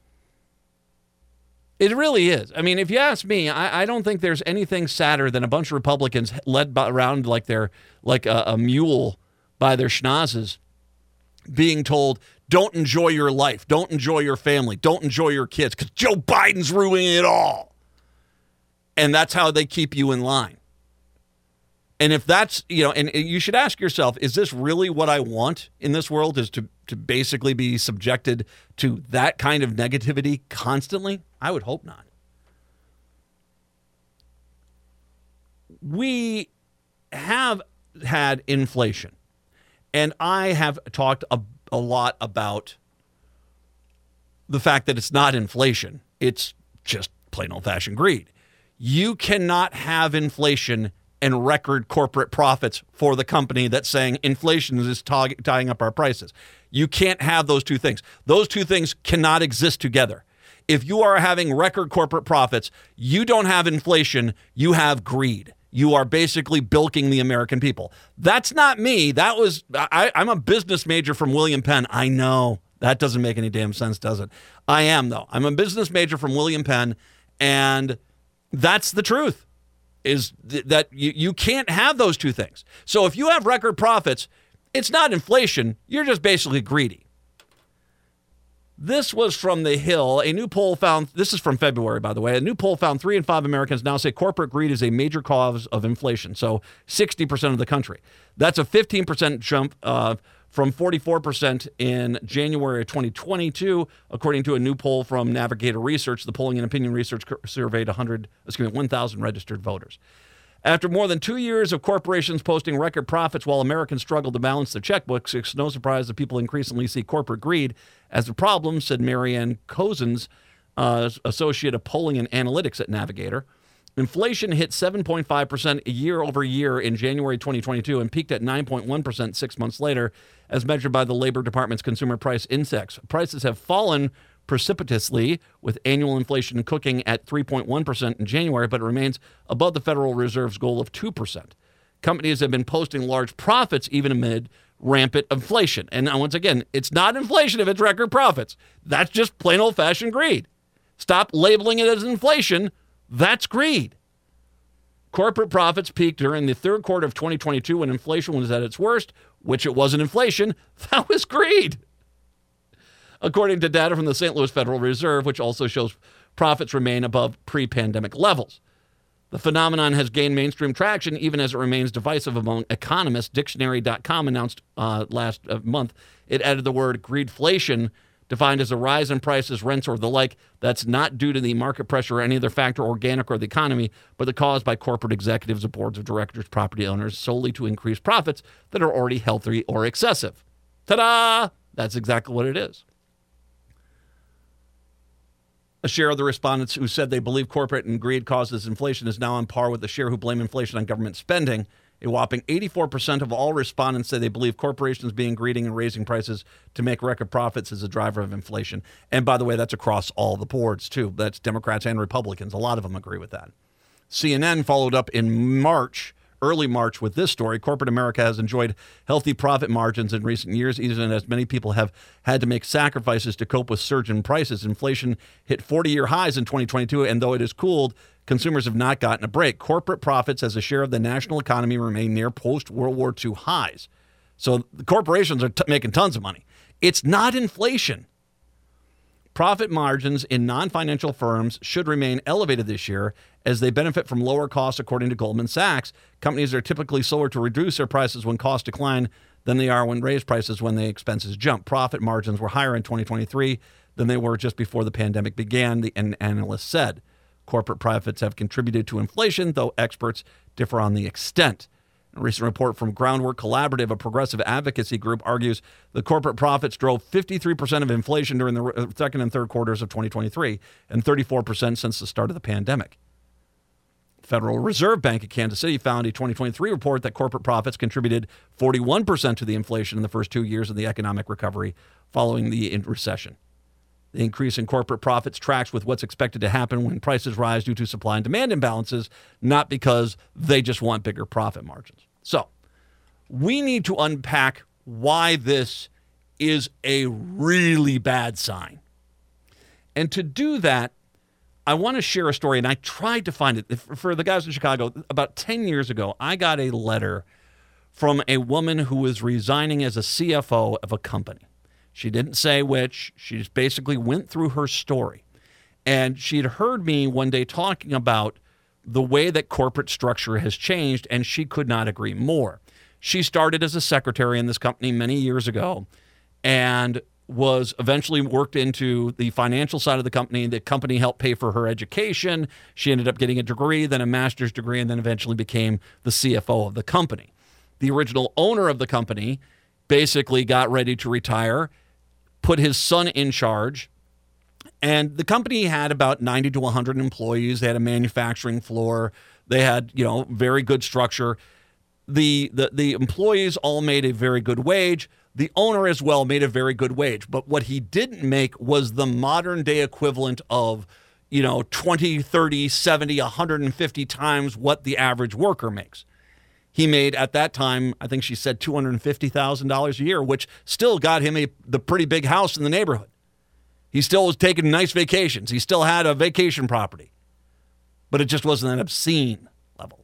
It really is. I mean, if you ask me, I, I don't think there's anything sadder than a bunch of Republicans led by, around like they're like a, a mule by their schnozzes, being told, don't enjoy your life, don't enjoy your family, don't enjoy your kids, because Joe Biden's ruining it all. And that's how they keep you in line. And if that's, you know, and you should ask yourself, is this really what I want in this world, is to, to basically be subjected to that kind of negativity constantly? I would hope not. We have had inflation, and I have talked a, a lot about the fact that it's not inflation. It's just plain old-fashioned greed. You cannot have inflation and record corporate profits for the company that's saying inflation is t- tying up our prices. You can't have those two things. Those two things cannot exist together. If you are having record corporate profits, you don't have inflation, you have greed. You are basically bilking the American people. That's not me. That was, I, I'm a business major from William Penn. I know. That doesn't make any damn sense, does it? I am, though. I'm a business major from William Penn, and that's the truth, is th- that you, you can't have those two things. So if you have record profits, it's not inflation. You're just basically greedy. This was from The Hill. A new poll found, this is from February, by the way, a new poll found three in five Americans now say corporate greed is a major cause of inflation. So sixty percent of the country. That's a fifteen percent jump uh, from forty-four percent in January of twenty twenty-two, according to a new poll from Navigator Research. The polling and opinion research surveyed one hundred, excuse me, one thousand registered voters. After more than two years of corporations posting record profits while Americans struggle to balance their checkbooks, it's no surprise that people increasingly see corporate greed as a problem, said Marianne Cozens, uh, associate of polling and analytics at Navigator. Inflation hit seven point five percent year over year in January twenty twenty-two and peaked at nine point one percent six months later, as measured by the Labor Department's Consumer Price Index. Prices have fallen precipitously, with annual inflation cooking at three point one percent in January, but it remains above the Federal Reserve's goal of two percent. Companies have been posting large profits even amid rampant inflation. And once again, it's not inflation if it's record profits. That's just plain old-fashioned greed. Stop labeling it as inflation. That's greed. Corporate profits peaked during the third quarter of twenty twenty-two when inflation was at its worst, which it wasn't inflation. That was greed. According to data from the Saint Louis Federal Reserve, which also shows profits remain above pre-pandemic levels. The phenomenon has gained mainstream traction even as it remains divisive among economists. Dictionary dot com announced uh, last uh, month it added the word greedflation, defined as a rise in prices, rents, or the like, that's not due to the market pressure or any other factor, organic or the economy, but the caused by corporate executives or boards of directors, property owners, solely to increase profits that are already healthy or excessive. Ta-da! That's exactly what it is. A share of the respondents who said they believe corporate and greed causes inflation is now on par with the share who blame inflation on government spending. A whopping eighty-four percent of all respondents say they believe corporations being greedy and raising prices to make record profits is a driver of inflation. And by the way, that's across all the boards, too. That's Democrats and Republicans. A lot of them agree with that. C N N followed up in March, early March, with this story. Corporate America has enjoyed healthy profit margins in recent years, even as many people have had to make sacrifices to cope with surging prices. Inflation hit forty-year highs in twenty twenty-two, and though it has cooled, consumers have not gotten a break. Corporate profits as a share of the national economy remain near post-World War Two highs. So the corporations are t- making tons of money. It's not inflation. Profit margins in non-financial firms should remain elevated this year as they benefit from lower costs, according to Goldman Sachs. Companies are typically slower to reduce their prices when costs decline than they are when raise prices when the expenses jump. Profit margins were higher in twenty twenty-three than they were just before the pandemic began, the analyst said. Corporate profits have contributed to inflation, though experts differ on the extent. A recent report from Groundwork Collaborative, a progressive advocacy group, argues the corporate profits drove fifty-three percent of inflation during the second and third quarters of twenty twenty-three and thirty-four percent since the start of the pandemic. Federal Reserve Bank of Kansas City found a twenty twenty-three report that corporate profits contributed forty-one percent to the inflation in the first two years of the economic recovery following the recession. The increase in corporate profits tracks with what's expected to happen when prices rise due to supply and demand imbalances, not because they just want bigger profit margins. So we need to unpack why this is a really bad sign. And to do that, I want to share a story, and I tried to find it. For the guys in Chicago, about ten years ago, I got a letter from a woman who was resigning as a C F O of a company. She didn't say which. She just basically went through her story. And she'd heard me one day talking about the way that corporate structure has changed, and she could not agree more. She started as a secretary in this company many years ago and was eventually worked into the financial side of the company. The company helped pay for her education. She ended up getting a degree, then a master's degree, and then eventually became the C F O of the company. The original owner of the company basically got ready to retire, put his son in charge, and the company had about ninety to one hundred employees. They had a manufacturing floor. They had, you know, very good structure. The, the, the employees all made a very good wage. The owner as well made a very good wage. But what he didn't make was the modern day equivalent of, you know, twenty, thirty, seventy, one hundred fifty times what the average worker makes. He made, at that time, I think she said two hundred fifty thousand dollars a year, which still got him a the pretty big house in the neighborhood. He still was taking nice vacations. He still had a vacation property. But it just wasn't an obscene level.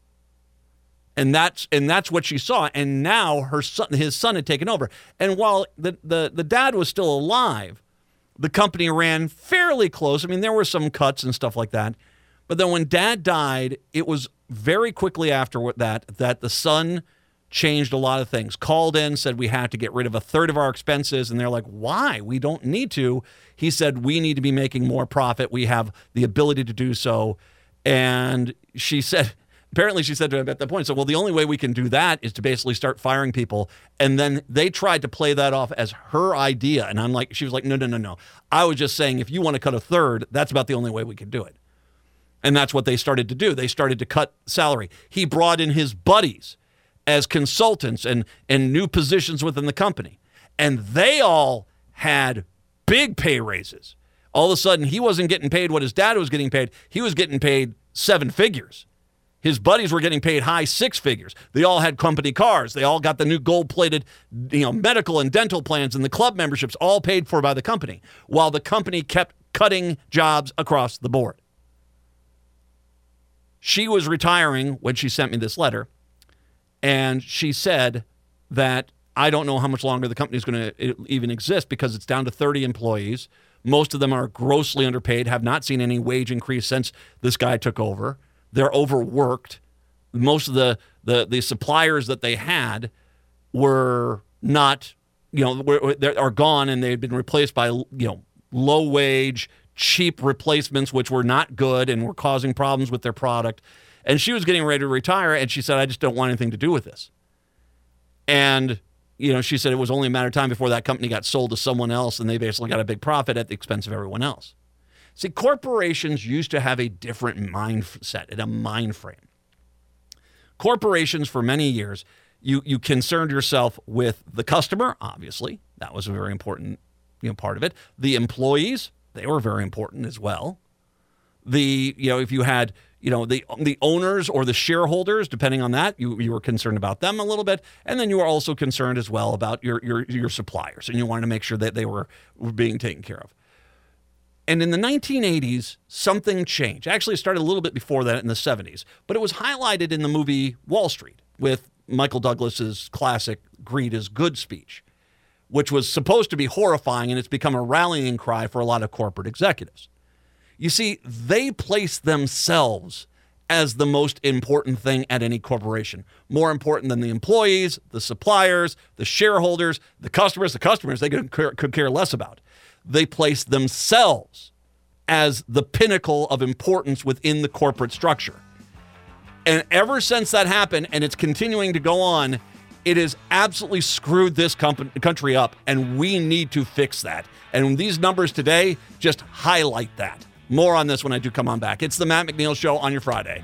And that's and that's what she saw. And now her son, his son had taken over. And while the, the, the dad was still alive, the company ran fairly close. I mean, there were some cuts and stuff like that. But then when dad died, it was very quickly after that that the son changed a lot of things. Called in, said we had to get rid of a third of our expenses, and they're like, why? We don't need to. He said, we need to be making more profit. We have the ability to do so. And she said, apparently she said to him at that point, so, well, the only way we can do that is to basically start firing people. And then they tried to play that off as her idea. And I'm like, she was like, no, no, no, no. I was just saying, if you want to cut a third, that's about the only way we can do it. And that's what they started to do. They started to cut salary. He brought in his buddies as consultants and, and new positions within the company. And they all had big pay raises. All of a sudden, he wasn't getting paid what his dad was getting paid. He was getting paid seven figures. His buddies were getting paid high six figures. They all had company cars. They all got the new gold-plated, you know, medical and dental plans and the club memberships all paid for by the company, while the company kept cutting jobs across the board. She was retiring when she sent me this letter, and she said that I don't know how much longer the company is going to even exist because it's down to thirty employees. Most of them are grossly underpaid, have not seen any wage increase since this guy took over. They're overworked. Most of the the, the suppliers that they had were not, you know, were, are gone, and they've been replaced by, you know, low wage, cheap replacements, which were not good and were causing problems with their product. And she was getting ready to retire, and she said, I just don't want anything to do with this. And, you know, she said it was only a matter of time before that company got sold to someone else, and they basically got a big profit at the expense of everyone else. See, corporations used to have a different mindset and a mind frame. Corporations, for many years, you you concerned yourself with the customer, obviously. That was a very important, you know, part of it. The employees, they were very important as well. The, you know, if you had, you know, the the owners or the shareholders, depending on that, you, you were concerned about them a little bit. And then you were also concerned as well about your your, your suppliers, and you wanted to make sure that they were, were being taken care of. And in the nineteen eighties, something changed. Actually, it started a little bit before that in the seventies, but it was highlighted in the movie Wall Street with Michael Douglas's classic Greed is Good speech, which was supposed to be horrifying, and it's become a rallying cry for a lot of corporate executives. You see, they place themselves as the most important thing at any corporation, more important than the employees, the suppliers, the shareholders, the customers. The customers they could care, could care less about. They place themselves as the pinnacle of importance within the corporate structure. And ever since that happened, and it's continuing to go on, it has absolutely screwed this company, country up, and we need to fix that. And these numbers today just highlight that. More on this when I do come on back. It's the Matt McNeil Show on your Friday.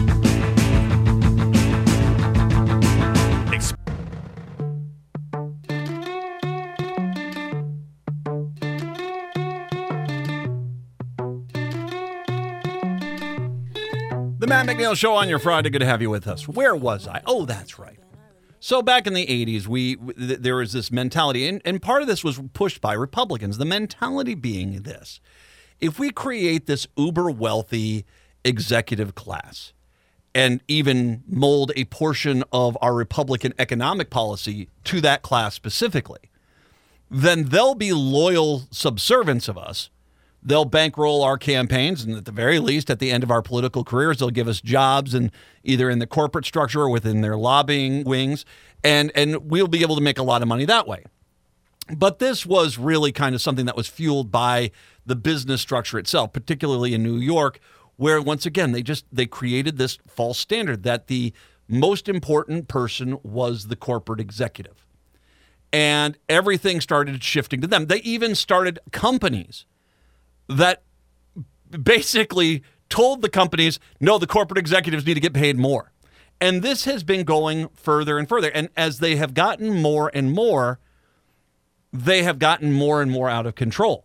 The Matt McNeil Show on your Friday. Good to have you with us. Where was I? Oh, that's right. So back in the eighties, we th- there was this mentality, and, and part of this was pushed by Republicans. The mentality being this: if we create this uber wealthy executive class and even mold a portion of our Republican economic policy to that class specifically, then they'll be loyal subservients of us. They'll bankroll our campaigns, and at the very least, at the end of our political careers, they'll give us jobs and either in the corporate structure or within their lobbying wings, and, and we'll be able to make a lot of money that way. But this was really kind of something that was fueled by the business structure itself, particularly in New York, where once again, they just they created this false standard that the most important person was the corporate executive. And everything started shifting to them. They even started companies that basically told the companies, no, the corporate executives need to get paid more. And this has been going further and further. And as they have gotten more and more, they have gotten more and more out of control.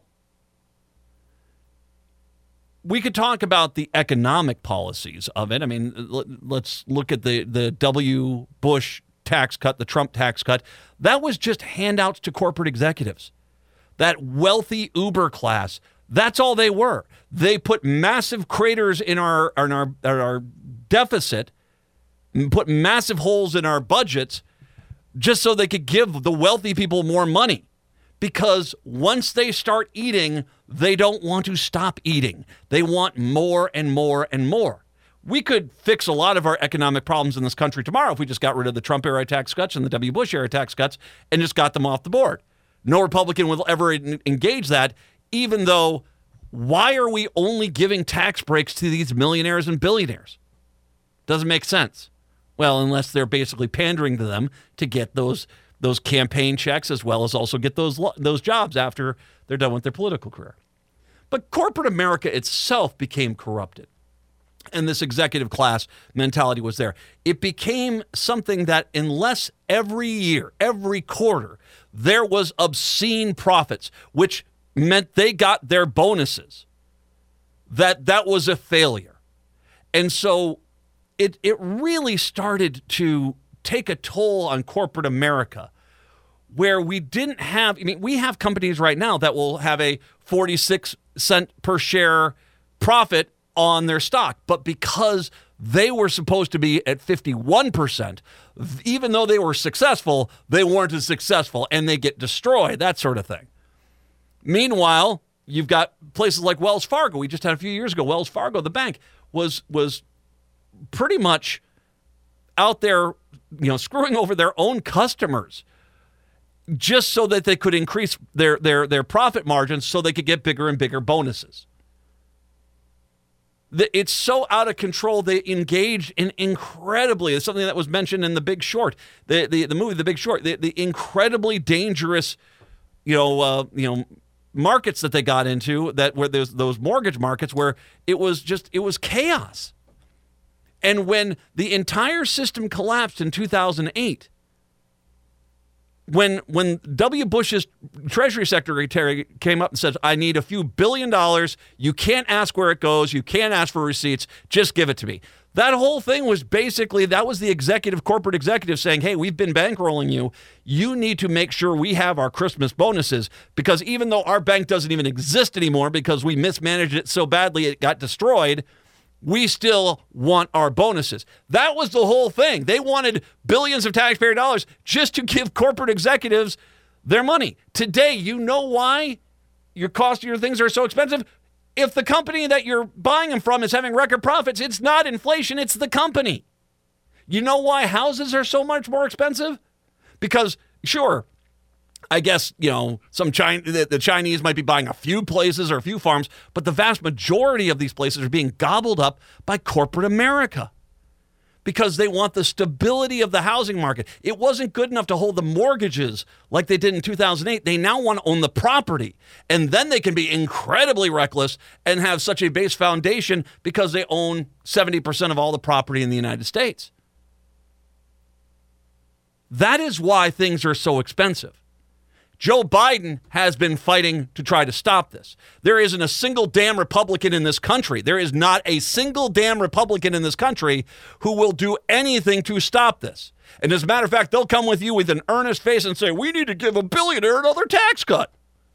We could talk about the economic policies of it. I mean, let's look at the, the W. Bush tax cut, the Trump tax cut. That was just handouts to corporate executives. That wealthy Uber class, that's all they were. They put massive craters in our in our, our deficit, put massive holes in our budgets just so they could give the wealthy people more money. Because once they start eating, they don't want to stop eating. They want more and more and more. We could fix a lot of our economic problems in this country tomorrow if we just got rid of the Trump-era tax cuts and the W. Bush-era tax cuts and just got them off the board. No Republican will ever engage that, even though why are we only giving tax breaks to these millionaires and billionaires? Doesn't make sense. Well, unless they're basically pandering to them to get those those campaign checks as well as also get those those jobs after they're done with their political career. But corporate America itself became corrupted. And this executive class mentality was there. It became something that unless every year, every quarter, there was obscene profits, which meant they got their bonuses, that that was a failure. And so it it really started to take a toll on corporate America, where we didn't have, I mean, we have companies right now that will have a forty-six cent per share profit on their stock, but because they were supposed to be at fifty-one percent, even though they were successful, they weren't as successful and they get destroyed, that sort of thing. Meanwhile, you've got places like Wells Fargo. We just had a few years ago, Wells Fargo, the bank, was was pretty much out there, you know, screwing over their own customers just so that they could increase their their their profit margins so they could get bigger and bigger bonuses. It's so out of control. They engaged in incredibly, it's something that was mentioned in The Big Short, the the, the movie The Big Short, the, the incredibly dangerous, you know, uh, you know, markets that they got into, that where there's those mortgage markets where it was just, it was chaos. And when the entire system collapsed in two thousand eight, When when W. Bush's Treasury Secretary came up and said, I need a few billion dollars, you can't ask where it goes, you can't ask for receipts, just give it to me. That whole thing was basically, that was the executive, corporate executive saying, hey, we've been bankrolling you. You need to make sure we have our Christmas bonuses, because even though our bank doesn't even exist anymore because we mismanaged it so badly it got destroyed, we still want our bonuses. That was the whole thing. They wanted billions of taxpayer dollars just to give corporate executives their money. Today, you know why your cost of your things are so expensive? If the company that you're buying them from is having record profits, it's not inflation, it's the company. You know why houses are so much more expensive? Because, sure, I guess, you know, some China, the, the Chinese might be buying a few places or a few farms, but the vast majority of these places are being gobbled up by corporate America because they want the stability of the housing market. It wasn't good enough to hold the mortgages like they did in two thousand eight. They now want to own the property, and then they can be incredibly reckless and have such a base foundation because they own seventy percent of all the property in the United States. That is why things are so expensive. Joe Biden has been fighting to try to stop this. There isn't a single damn Republican in this country. There is not a single damn Republican in this country who will do anything to stop this. And as a matter of fact, they'll come with you with an earnest face and say, we need to give a billionaire another tax cut.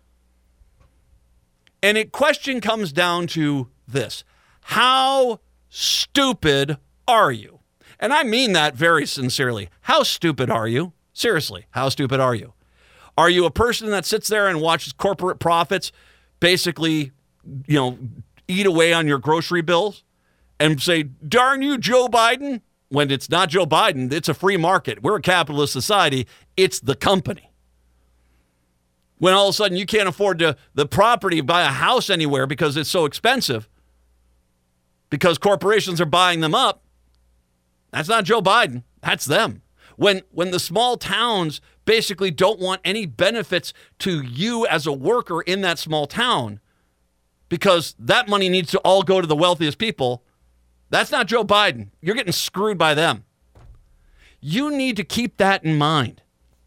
And a question comes down to this. How stupid are you? And I mean that very sincerely. How stupid are you? Seriously, how stupid are you? Are you a person that sits there and watches corporate profits basically, you know, eat away on your grocery bills and say, darn you, Joe Biden? When it's not Joe Biden, it's a free market. We're a capitalist society. It's the company. When all of a sudden you can't afford to, the property, buy a house anywhere because it's so expensive, because corporations are buying them up, that's not Joe Biden. That's them. When when the small towns basically don't want any benefits to you as a worker in that small town because that money needs to all go to the wealthiest people, that's not Joe Biden. You're getting screwed by them. You need to keep that in mind.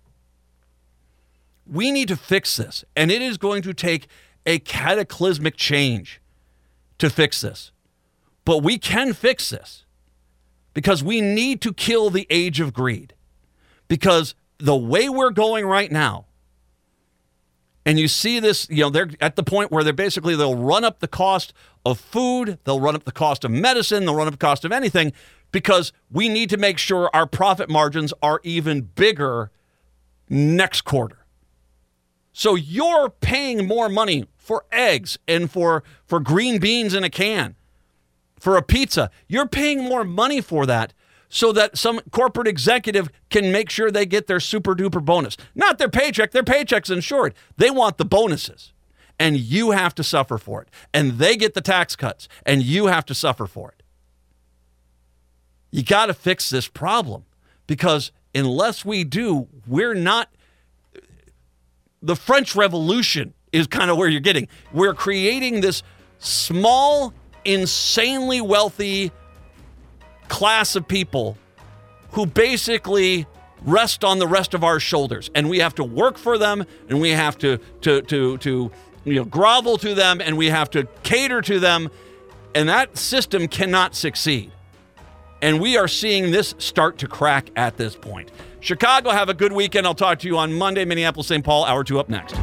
We need to fix this, and it is going to take a cataclysmic change to fix this. But we can fix this because we need to kill the age of greed. Because the way we're going right now, and you see this, you know, they're at the point where they're basically, they'll run up the cost of food, they'll run up the cost of medicine, they'll run up the cost of anything, because we need to make sure our profit margins are even bigger next quarter. So you're paying more money for eggs and for, for green beans in a can for a pizza. You're paying more money for that so that some corporate executive can make sure they get their super duper bonus. Not their paycheck. Their paycheck's insured. They want the bonuses. And you have to suffer for it. And they get the tax cuts. And you have to suffer for it. You got to fix this problem. Because unless we do, we're not... The French Revolution is kind of where you're getting. We're creating this small, insanely wealthy class of people who basically rest on the rest of our shoulders, and we have to work for them, and we have to to to to you know grovel to them, and we have to cater to them, and that system cannot succeed. And we are seeing this start to crack at this point. Chicago, have a good weekend. I'll talk to you on Monday. Minneapolis, Saint Paul, hour two up next.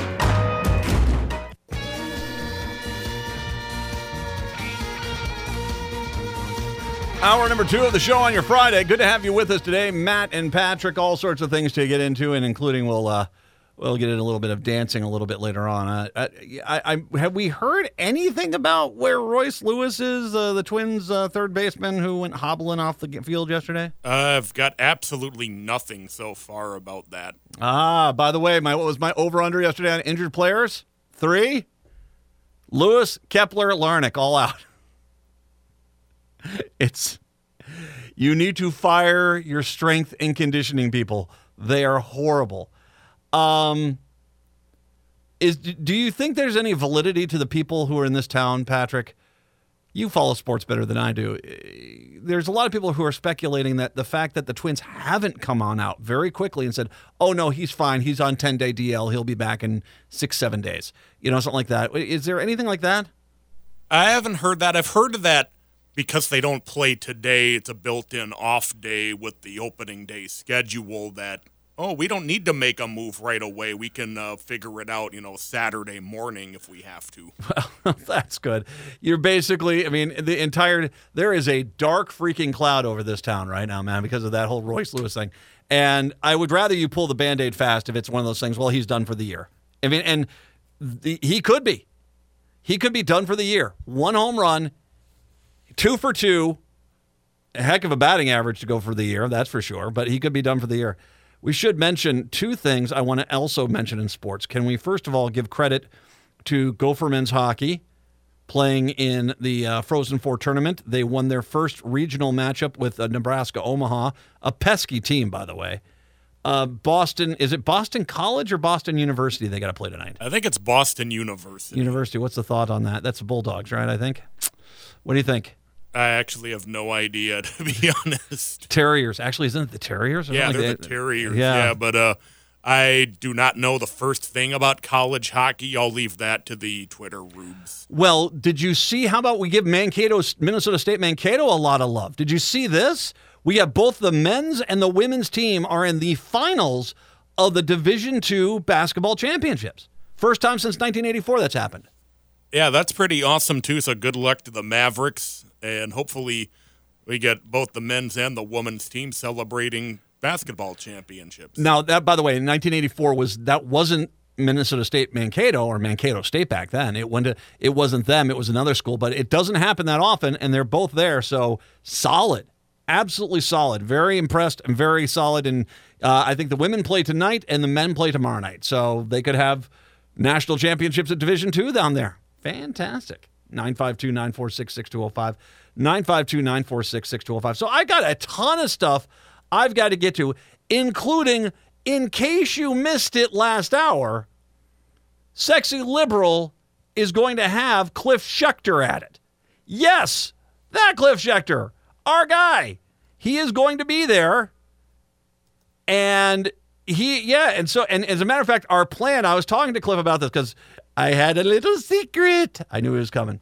Hour number two of the show on your Friday. Good to have you with us today. Matt and Patrick, all sorts of things to get into, and including we'll uh, we'll get in a little bit of dancing a little bit later on. Uh, I, I, have we heard anything about where Royce Lewis is, uh, the Twins' uh, third baseman who went hobbling off the field yesterday? Uh, I've got absolutely nothing so far about that. Ah, by the way, my what was my over-under yesterday on injured players? Three? Lewis, Kepler, Larnach, all out. It's you need to fire your strength and conditioning people. They are horrible. Um, is do you think there's any validity to the people who are in this town, Patrick? You follow sports better than I do. There's a lot of people who are speculating that the fact that the Twins haven't come on out very quickly and said, "Oh no, he's fine. He's on ten-day D L. He'll be back in six, seven days." You know, something like that. Is there anything like that? I haven't heard that. I've heard that. Because they don't play today, it's a built-in off day with the opening day schedule that, oh, we don't need to make a move right away. We can uh, figure it out, you know, Saturday morning if we have to. Well, that's good. You're basically, I mean, the entire, there is a dark freaking cloud over this town right now, man, because of that whole Royce Lewis thing. And I would rather you pull the Band-Aid fast if it's one of those things, well, he's done for the year. I mean, and the, he could be. He could be done for the year. One home run. Two for two, a heck of a batting average to go for the year, that's for sure, but he could be done for the year. We should mention two things I want to also mention in sports. Can we first of all give credit to Gopher men's hockey playing in the uh, Frozen Four tournament? They won their first regional matchup with uh, Nebraska Omaha, a pesky team, by the way. Uh, Boston, is it Boston College or Boston University they got to play tonight? I think it's Boston University. University, what's the thought on that? That's the Bulldogs, right, I think? What do you think? I actually have no idea, to be honest. Terriers. Actually, isn't it the Terriers? Yeah, like they're they, the Terriers. Yeah, yeah but uh, I do not know the first thing about college hockey. I'll leave that to the Twitter rubes. Well, did you see, how about we give Mankato, Minnesota State Mankato a lot of love? Did you see this? We have both the men's and the women's team are in the finals of the Division two basketball championships. First time since nineteen eighty-four that's happened. Yeah, that's pretty awesome, too. So good luck to the Mavericks. And hopefully we get both the men's and the women's team celebrating basketball championships. Now, that, by the way, in nineteen eighty-four, was that wasn't Minnesota State Mankato or Mankato State back then. It, went to, it wasn't them. It was another school. But it doesn't happen that often, and they're both there. So solid. Absolutely solid. Very impressed and very solid. And uh, I think the women play tonight and the men play tomorrow night. So they could have national championships at Division two down there. Fantastic. nine five two, nine four six, six two zero five. nine five two, nine four six, six two zero five. So I got a ton of stuff I've got to get to, including, in case you missed it last hour, Sexy Liberal is going to have Cliff Schechter at it. Yes, that Cliff Schechter, our guy. He is going to be there. And he, yeah, and so, and as a matter of fact, our plan, I was talking to Cliff about this because I had a little secret. I knew it was coming.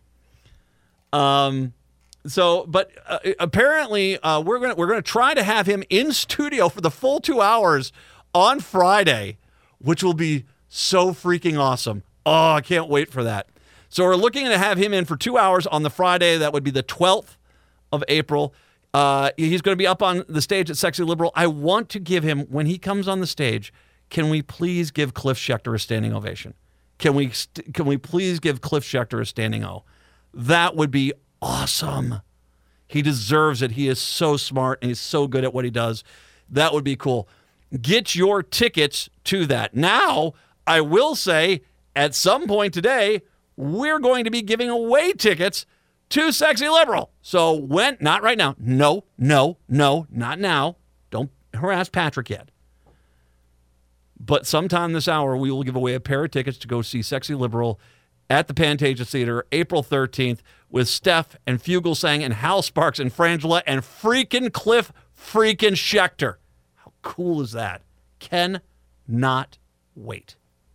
Um, so, but uh, apparently, uh, we're gonna we're gonna try to have him in studio for the full two hours on Friday, which will be so freaking awesome. Oh, I can't wait for that. So we're looking to have him in for two hours on the Friday. That would be the twelfth of April. Uh, he's going to be up on the stage at Sexy Liberal. I want to give him, when he comes on the stage, can we please give Cliff Schechter a standing ovation? Can we st- can we please give Cliff Schechter a standing O? That would be awesome. He deserves it. He is so smart and he's so good at what he does. That would be cool. Get your tickets to that. Now, I will say, at some point today, we're going to be giving away tickets to Sexy Liberal. So when, not right now. No, no, no, not now. Don't harass Patrick yet. But sometime this hour, we will give away a pair of tickets to go see Sexy Liberal at the Pantages Theater, April thirteenth, with Steph and Fugelsang and Hal Sparks and Frangela and freaking Cliff freaking Schechter. How cool is that? Can not wait.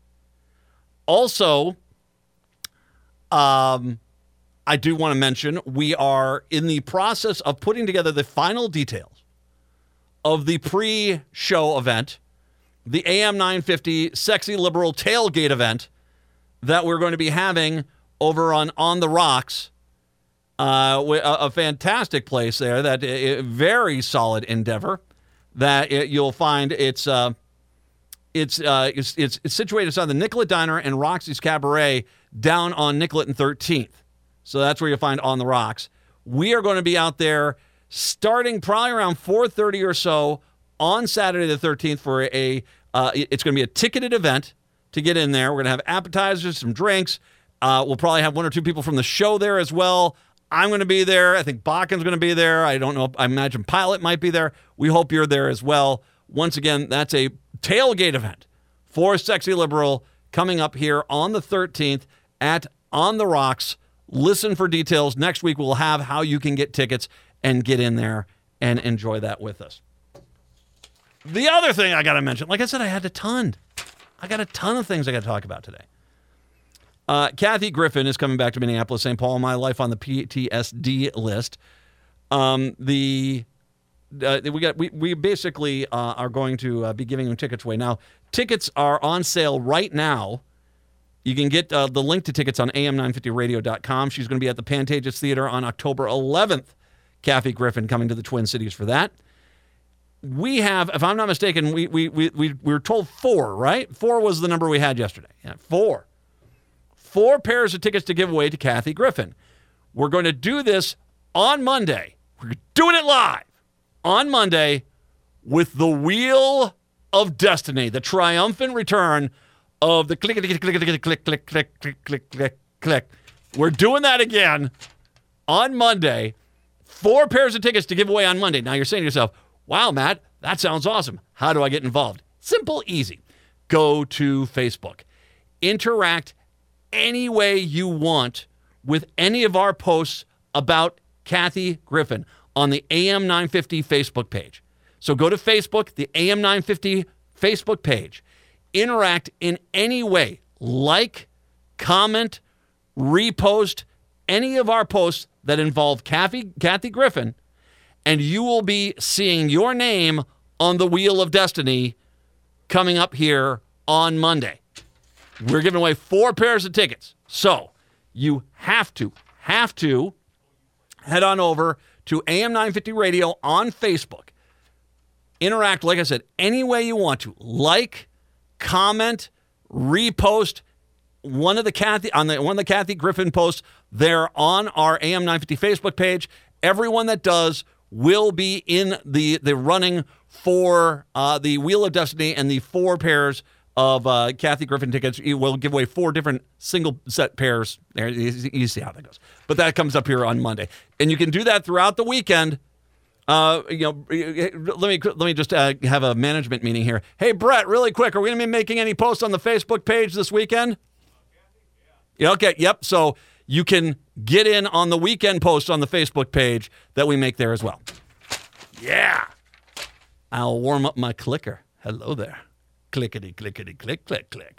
Also, um, I do want to mention we are in the process of putting together the final details of the pre-show event, the A M nine fifty Sexy Liberal Tailgate event that we're going to be having over on On the Rocks, uh, a, a fantastic place there, that a very solid endeavor that it, you'll find it's, uh, it's, uh, it's, it's, it's situated on the Nicollet Diner and Roxy's Cabaret down on Nicollet and thirteenth. So that's where you'll find On the Rocks. We are going to be out there starting probably around four thirty or so on Saturday the thirteenth for a, uh, it's going to be a ticketed event to get in there. We're going to have appetizers, some drinks. Uh, we'll probably have one or two people from the show there as well. I'm going to be there. I think Bakken's going to be there. I don't know. I imagine Pilot might be there. We hope you're there as well. Once again, that's a tailgate event for Sexy Liberal coming up here on the thirteenth at On the Rocks. Listen for details. Next week, we'll have how you can get tickets and get in there and enjoy that with us. The other thing I got to mention, like I said, I had a ton. I got a ton of things I got to talk about today. Uh, Kathy Griffin is coming back to Minneapolis, Saint Paul. My life on the P T S D list. Um, the uh, we got we we basically uh, are going to uh, be giving them tickets away now. Tickets are on sale right now. You can get uh, the link to tickets on A M nine fifty radio dot com. She's going to be at the Pantages Theater on October eleventh. Kathy Griffin coming to the Twin Cities for that. We have, if I'm not mistaken, we we we we, we were told four, right? Four was the number we had yesterday. Yeah, four. Four pairs of tickets to give away to Kathy Griffin. We're going to do this on Monday. We're doing it live on Monday with the Wheel of Destiny, the triumphant return of the click, click, click, click, click, click, click, click, click, click, click. We're doing that again on Monday. Four pairs of tickets to give away on Monday. Now you're saying to yourself, wow, Matt, that sounds awesome. How do I get involved? Simple, easy. Go to Facebook. Interact any way you want with any of our posts about Kathy Griffin on the A M nine fifty Facebook page. So go to Facebook, the A M nine fifty Facebook page. Interact in any way. Like, comment, repost any of our posts that involve Kathy, Kathy Griffin, and you will be seeing your name on the Wheel of Destiny coming up here on Monday. We're giving away four pairs of tickets. So you have to, have to head on over to A M nine fifty Radio on Facebook. Interact, like I said, any way you want to. Like, comment, repost one of the Kathy on the one of the Kathy Griffin posts there on our A M nine fifty Facebook page. Everyone that does will be in the the running for uh, the Wheel of Destiny and the four pairs of uh, Kathy Griffin tickets. We'll give away four different single set pairs. There, you, you see how that goes. But that comes up here on Monday, and you can do that throughout the weekend. Uh, you know, let me let me just uh, have a management meeting here. Hey, Brett, really quick, are we going to be making any posts on the Facebook page this weekend? Yeah. Okay. Yep. So you can get in on the weekend posts on the Facebook page that we make there as well. Yeah. I'll warm up my clicker. Hello there. Clickety, clickety, click, click, click.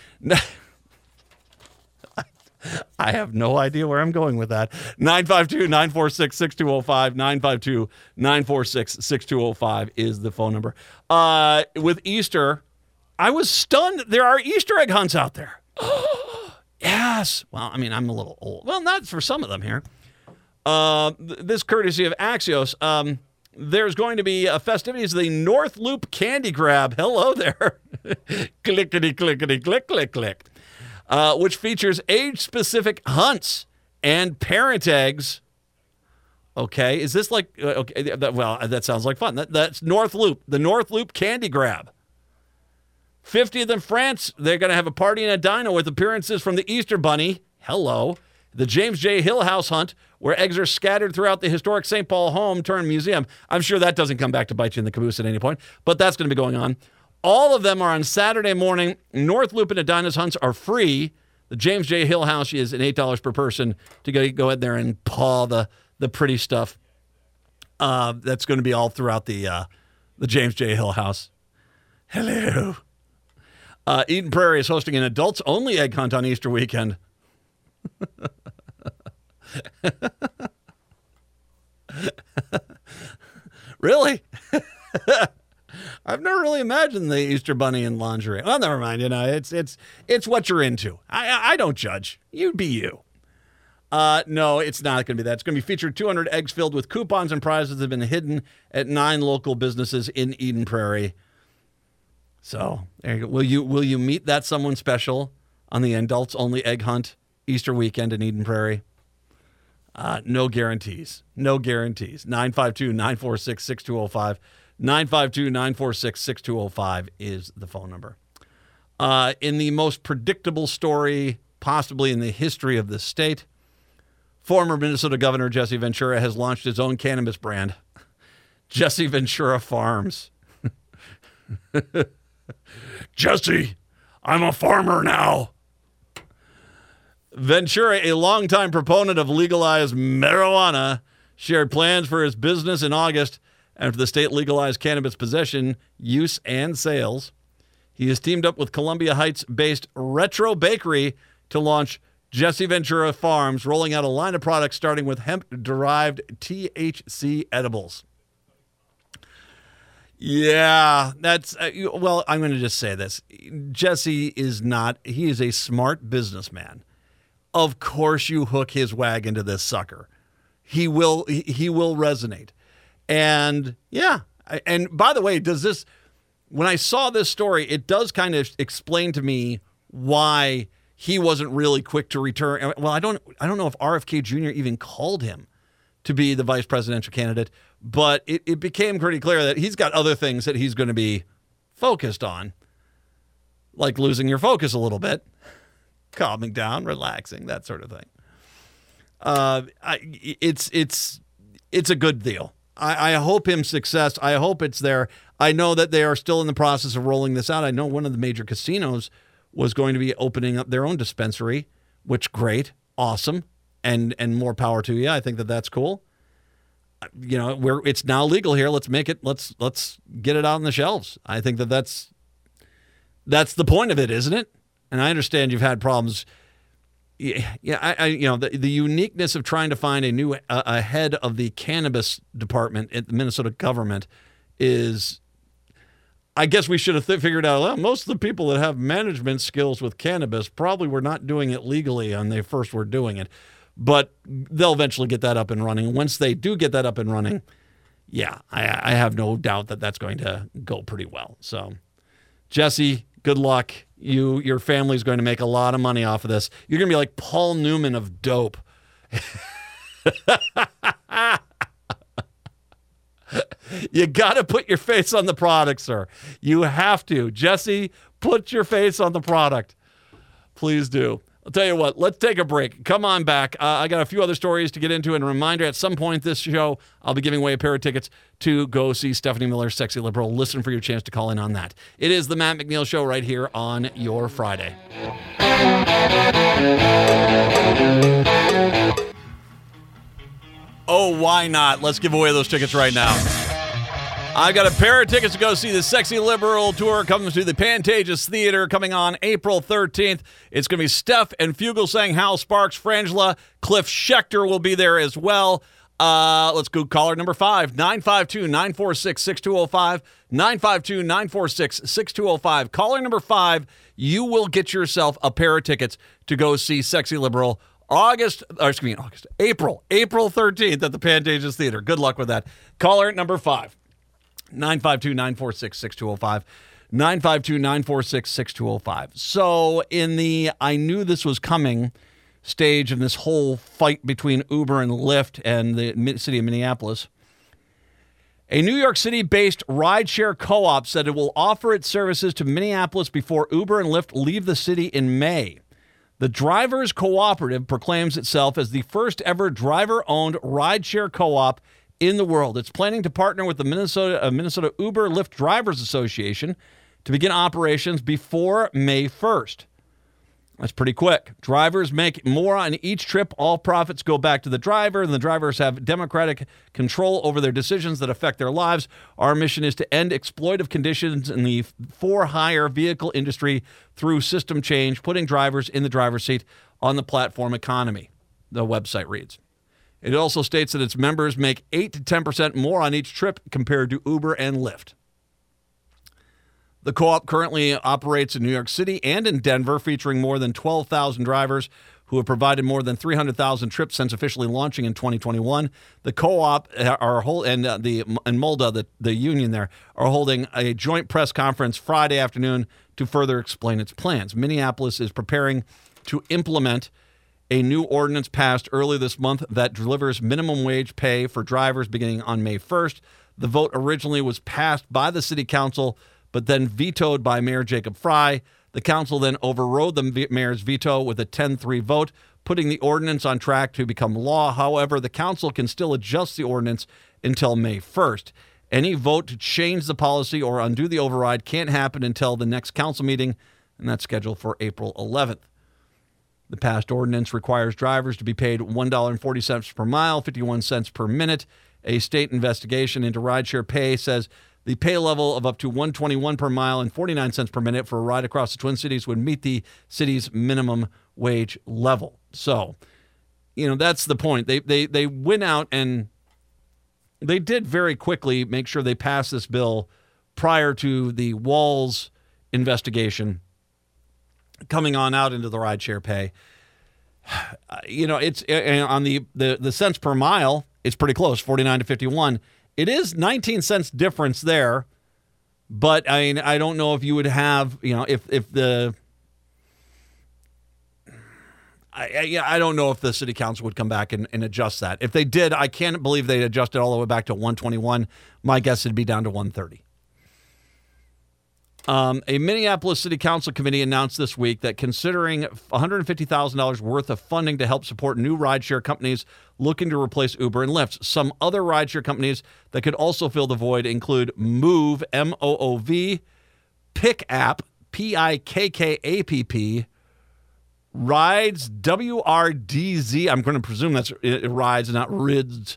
I have no idea where I'm going with that. nine five two, nine four six, six two zero five. nine five two, nine four six, six two zero five is the phone number. Uh, with Easter, I was stunned. There are Easter egg hunts out there. Yes. Well, I mean, I'm a little old. Well, not for some of them here. Uh, th- this courtesy of Axios. Um, there's going to be uh, festivities of the North Loop Candy Grab. Hello there. Clickety, clickety, click, click, click. Uh, which features age-specific hunts and parent eggs Okay, is this like, uh, okay, that, well, that sounds like fun. That, that's North Loop, the North Loop Candy Grab. fiftieth in France, they're going to have a party in Edina with appearances from the Easter Bunny. Hello. The James J. Hill House Hunt, where eggs are scattered throughout the historic Saint Paul home turned museum. I'm sure that doesn't come back to bite you in the caboose at any point, but that's going to be going on. All of them are on Saturday morning. North Loop and Edina's hunts are free. The James J. Hill House is an eight dollars per person to go, go in there and paw the, the pretty stuff. Uh, that's going to be all throughout the, uh, the James J. Hill House. Hello. Uh, Eden Prairie is hosting an adults-only egg hunt on Easter weekend. Really? I've never really imagined the Easter Bunny in lingerie. Well, never mind. You know, it's it's it's what you're into. I I don't judge. You be you. Uh, no, it's not going to be that. It's going to be featured two hundred eggs filled with coupons and prizes that have been hidden at nine local businesses in Eden Prairie. So, there you go. Will you will you meet that someone special on the adults only egg hunt Easter weekend in Eden Prairie? Uh, no guarantees. No guarantees. nine five two, nine four six, six two zero five. nine five two, nine four six, six two zero five is the phone number. Uh, in the most predictable story possibly in the history of the state, former Minnesota Governor Jesse Ventura has launched his own cannabis brand, Jesse Ventura Farms. Jesse, I'm a farmer now. Ventura, a longtime proponent of legalized marijuana, shared plans for his business in August after the state legalized cannabis possession, use, and sales. He has teamed up with Columbia Heights-based Retro Bakery to launch Jesse Ventura Farms, rolling out a line of products starting with hemp-derived T H C edibles. Yeah, that's, uh, well, I'm going to just say this. Jesse is not, he is a smart businessman. Of course you hook his wagon to this sucker. He will, he, he will resonate. And yeah, and by the way, does this, when I saw this story, it does kind of explain to me why he wasn't really quick to return. Well, I don't, I don't know if R F K Junior even called him to be the vice presidential candidate, but it, it became pretty clear that he's got other things that he's going to be focused on, like losing your focus a little bit, calming down, relaxing, that sort of thing. Uh, I, it's it's it's a good deal. I, I hope him success. I hope it's there. I know that they are still in the process of rolling this out. I know one of the major casinos was going to be opening up their own dispensary, which great, awesome, and and more power to you. I think that that's cool. You know, we're it's now legal here. Let's make it. Let's let's get it out on the shelves. I think that that's that's the point of it, isn't it? And I understand you've had problems. Yeah, yeah I, I you know the, the uniqueness of trying to find a new uh, a head of the cannabis department at the Minnesota government is, I guess we should have th- figured out, well, most of the people that have management skills with cannabis probably were not doing it legally when they first were doing it. But they'll eventually get that up and running. Once they do get that up and running, yeah, I, I have no doubt that that's going to go pretty well. So, Jesse, good luck. You, your family's going to make a lot of money off of this. You're going to be like Paul Newman of dope. You got to put your face on the product, sir. You have to. Jesse, put your face on the product. Please do. I'll tell you what, let's take a break. Come on back. Uh, I got a few other stories to get into. And a reminder, at some point this show, I'll be giving away a pair of tickets to go see Stephanie Miller's Sexy Liberal. Listen for your chance to call in on that. It is the Matt McNeil Show right here on your Friday. Oh, why not? Let's give away those tickets right now. I got a pair of tickets to go see the Sexy Liberal tour coming to the Pantages Theater coming on April thirteenth. It's going to be Steph and Fugelsang, Hal Sparks, Frangela, Cliff Schechter will be there as well. Uh, let's go caller number five, nine five two, nine four six, six two zero five, nine five two, nine four six, six two zero five. Caller number five, you will get yourself a pair of tickets to go see Sexy Liberal August, or excuse me, August, April, April thirteenth at the Pantages Theater. Good luck with that. Caller number five. nine five two, nine four six, six two zero five. nine five two, nine four six, six two zero five. So in the I knew this was coming stage in this whole fight between Uber and Lyft and the city of Minneapolis. A New York City-based rideshare co-op said it will offer its services to Minneapolis before Uber and Lyft leave the city in May. The Drivers Cooperative proclaims itself as the first ever driver-owned rideshare co-op in the world. It's planning to partner with the Minnesota uh, Minnesota Uber Lyft Drivers Association to begin operations before May first. That's pretty quick. Drivers make more on each trip. All profits go back to the driver, and the drivers have democratic control over their decisions that affect their lives. Our mission is to end exploitive conditions in the for-hire vehicle industry through system change, putting drivers in the driver's seat on the platform economy, the website reads. It also states that its members make eight to ten percent more on each trip compared to Uber and Lyft. The co-op currently operates in New York City and in Denver, featuring more than twelve thousand drivers who have provided more than three hundred thousand trips since officially launching in twenty twenty-one. The co-op are hold, and uh, the and MOLDA, the, the union there, are holding a joint press conference Friday afternoon to further explain its plans. Minneapolis is preparing to implement a new ordinance passed early this month that delivers minimum wage pay for drivers beginning on May first. The vote originally was passed by the city council, but then vetoed by Mayor Jacob Fry. The council then overrode the mayor's veto with a ten three vote, putting the ordinance on track to become law. However, the council can still adjust the ordinance until May first. Any vote to change the policy or undo the override can't happen until the next council meeting, and that's scheduled for April eleventh. The passed ordinance requires drivers to be paid one dollar and forty cents per mile, fifty-one cents per minute. A state investigation into rideshare pay says the pay level of up to one dollar and twenty-one cents per mile and forty-nine cents per minute for a ride across the Twin Cities would meet the city's minimum wage level. So, you know, that's the point. They they they went out and they did very quickly make sure they passed this bill prior to the Walz investigation coming on out into the rideshare pay. You know, it's on the, the, the cents per mile, it's pretty close, forty-nine to fifty-one. It is nineteen cents difference there, but I mean, I don't know if you would have, you know, if if the, I I, I don't know if the city council would come back and, and adjust that. If they did, I can't believe they'd adjust it all the way back to one twenty-one. My guess it'd be down to one thirty. Um, a Minneapolis City Council committee announced this week that considering one hundred fifty thousand dollars worth of funding to help support new rideshare companies looking to replace Uber and Lyft. Some other rideshare companies that could also fill the void include Move, M O O V, PickApp, P I K K A P P, Rides, W R D Z. I'm going to presume that's it, Rides, not Rids.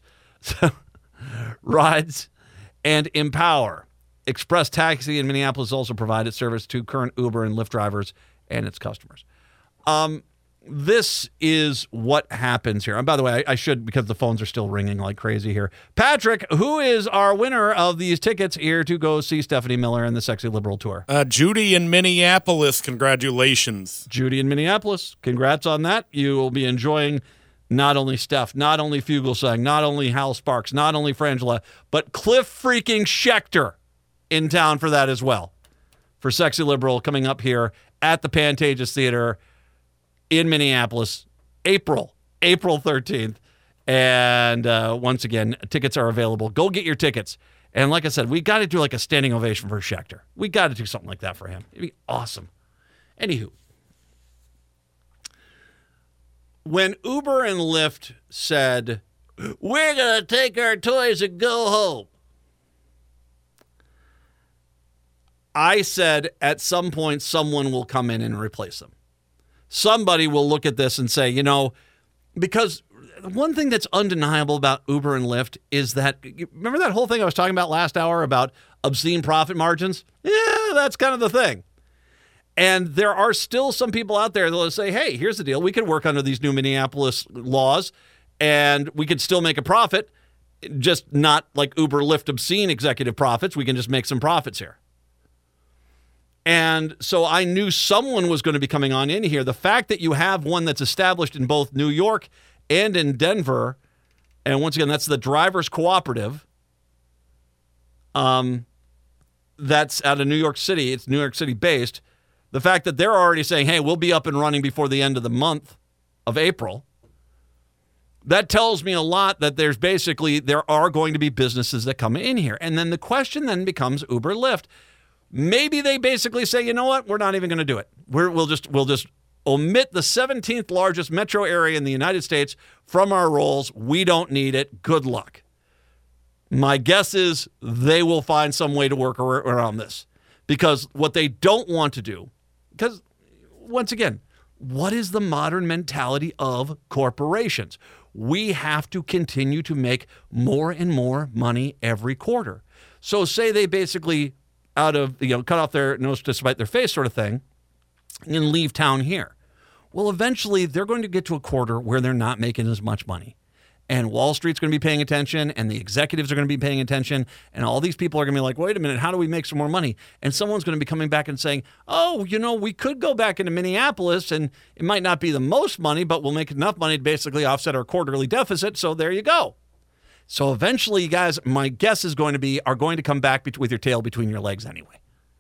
Rides, and Empower. Express Taxi in Minneapolis also provided service to current Uber and Lyft drivers and its customers. Um, this is what happens here. And by the way, I, I should, because the phones are still ringing like crazy here. Patrick, who is our winner of these tickets here to go see Stephanie Miller and the Sexy Liberal Tour? Uh, Judy in Minneapolis. Congratulations. Judy in Minneapolis. Congrats on that. You will be enjoying not only Steph, not only Fugelsang, not only Hal Sparks, not only Frangela, but Cliff freaking Schechter in town for that as well. For Sexy Liberal coming up here at the Pantages Theater in Minneapolis, April, April thirteenth. And uh, once again, tickets are available. Go get your tickets. And like I said, we got to do like a standing ovation for Schechter. We got to do something like that for him. It'd be awesome. Anywho, when Uber and Lyft said, we're going to take our toys and go home, I said at some point someone will come in and replace them. Somebody will look at this and say, you know, because one thing that's undeniable about Uber and Lyft is that, remember that whole thing I was talking about last hour about obscene profit margins? Yeah, that's kind of the thing. And there are still some people out there that will say, hey, here's the deal. We could work under these new Minneapolis laws and we could still make a profit, just not like Uber, Lyft obscene executive profits. We can just make some profits here. And so I knew someone was going to be coming on in here. The fact that you have one that's established in both New York and in Denver, and once again, that's the Drivers Cooperative, um, that's out of New York City. It's New York City based. The fact that they're already saying, hey, we'll be up and running before the end of the month of April, that tells me a lot that there's basically, there are going to be businesses that come in here. And then the question then becomes Uber, Lyft. Maybe they basically say, you know what, we're not even going to do it. We're, we'll just we'll just omit the seventeenth largest metro area in the United States from our rolls. We don't need it. Good luck. My guess is they will find some way to work around this, because what they don't want to do, because once again, what is the modern mentality of corporations? We have to continue to make more and more money every quarter. So say they basically out of, you know, cut off their nose to spite their face sort of thing and leave town here. Well, eventually they're going to get to a quarter where they're not making as much money. And Wall Street's going to be paying attention, and the executives are going to be paying attention, and all these people are going to be like, wait a minute, how do we make some more money? And someone's going to be coming back and saying, oh, you know, we could go back into Minneapolis, and it might not be the most money, but we'll make enough money to basically offset our quarterly deficit, so there you go. So eventually, you guys, my guess is going to be, are going to come back with your tail between your legs anyway.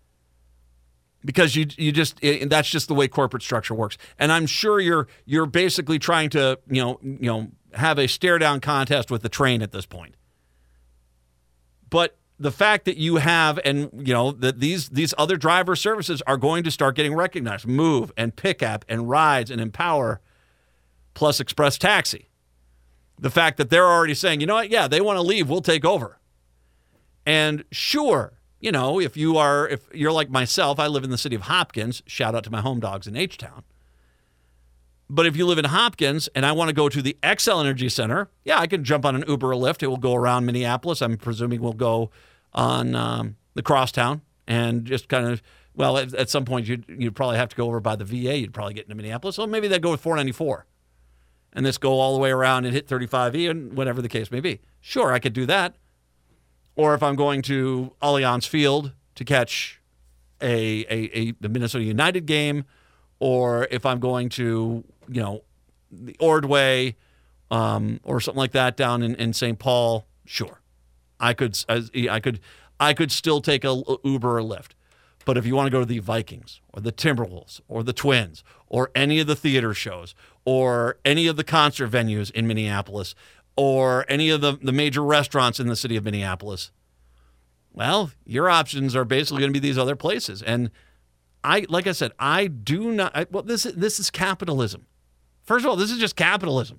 Because you you just it, that's just the way corporate structure works. And I'm sure you're you're basically trying to, you know, you know, have a stare down contest with the train at this point. But the fact that you have, and you know, that these these other driver services are going to start getting recognized, Move and Pickup and Rides and Empower, plus Express Taxi. The fact that they're already saying, you know what, yeah, they want to leave, we'll take over. And sure, you know, if you are, if you're like myself, I live in the city of Hopkins. Shout out to my home dogs in H-Town. But if you live in Hopkins and I want to go to the Xcel Energy Center, yeah, I can jump on an Uber or Lyft. It will go around Minneapolis. I'm presuming we'll go on um, the crosstown and just kind of, well, at, at some point you'd, you'd probably have to go over by the V A. You'd probably get into Minneapolis. So maybe they'd go with four ninety-four and this go all the way around and hit thirty-five E and whatever the case may be. Sure, I could do that. Or if I'm going to Allianz Field to catch a, a, a the Minnesota United game, or if I'm going to, you know, the Ordway um, or something like that down in, in Saint Paul, sure, I could I could I could still take a Uber or Lyft. But if you want to go to the Vikings or the Timberwolves or the Twins or any of the theater shows or any of the concert venues in Minneapolis or any of the, the major restaurants in the city of Minneapolis, well, your options are basically going to be these other places. And I, like I said, I do not, I, well, this is, this is capitalism. First of all, this is just capitalism.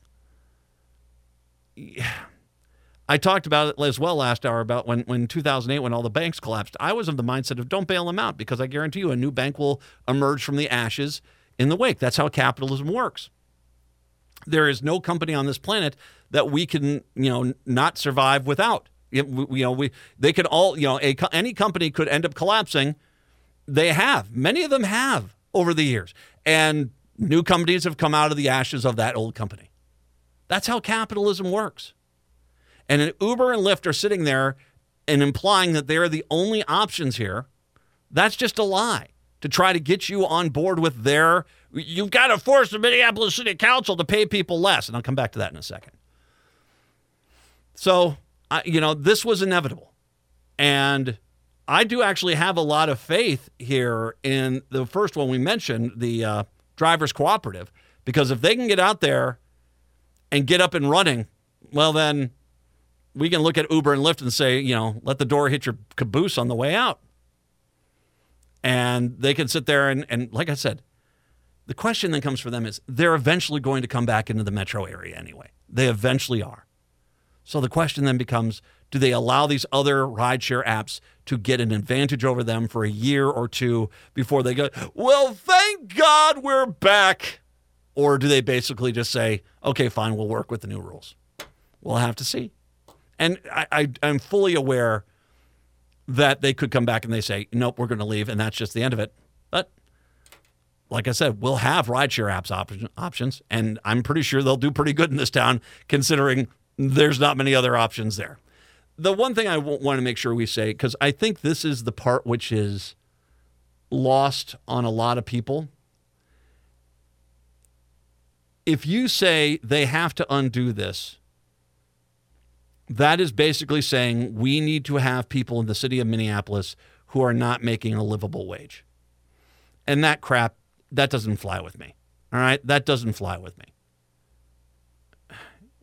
I talked about it as well last hour about when, when two thousand eight, when all the banks collapsed. I was of the mindset of don't bail them out, because I guarantee you a new bank will emerge from the ashes in the wake. That's how capitalism works. There is no company on this planet that we can, you know, not survive without. It, we, you know, we they could all, you know, a, any company could end up collapsing. They have. Many of them have over the years. And new companies have come out of the ashes of that old company. That's how capitalism works. And an Uber and Lyft are sitting there and implying that they're the only options here. That's just a lie to try to get you on board with their, you've got to force the Minneapolis City Council to pay people less. And I'll come back to that in a second. So, uh, you know, this was inevitable. And I do actually have a lot of faith here in the first one we mentioned, the uh, Drivers Cooperative, because if they can get out there and get up and running, well, then we can look at Uber and Lyft and say, you know, let the door hit your caboose on the way out. And they can sit there and, and like I said, the question that comes for them is they're eventually going to come back into the metro area anyway. They eventually are. So the question then becomes, do they allow these other rideshare apps to get an advantage over them for a year or two before they go, well, thank God we're back? Or do they basically just say, okay, fine, we'll work with the new rules? We'll have to see. And I, I, I'm fully aware that they could come back and they say, nope, we're going to leave, and that's just the end of it. But like I said, we'll have rideshare apps op- options, and I'm pretty sure they'll do pretty good in this town, considering there's not many other options there. The one thing I w- want to make sure we say, because I think this is the part which is lost on a lot of people. If you say they have to undo this, that is basically saying we need to have people in the city of Minneapolis who are not making a livable wage. And that crap, that doesn't fly with me. All right? That doesn't fly with me.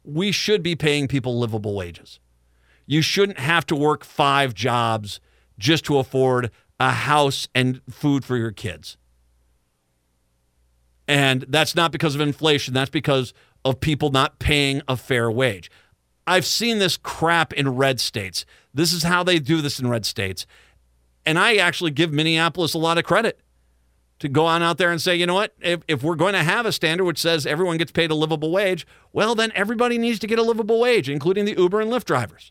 we should be paying people livable wages. You shouldn't have to work five jobs just to afford a house and food for your kids. And that's not because of inflation. That's because of people not paying a fair wage. I've seen this crap in red states. This is how they do this in red states. And I actually give Minneapolis a lot of credit to go on out there and say, you know what, if, if we're going to have a standard which says everyone gets paid a livable wage, well, then everybody needs to get a livable wage, including the Uber and Lyft drivers.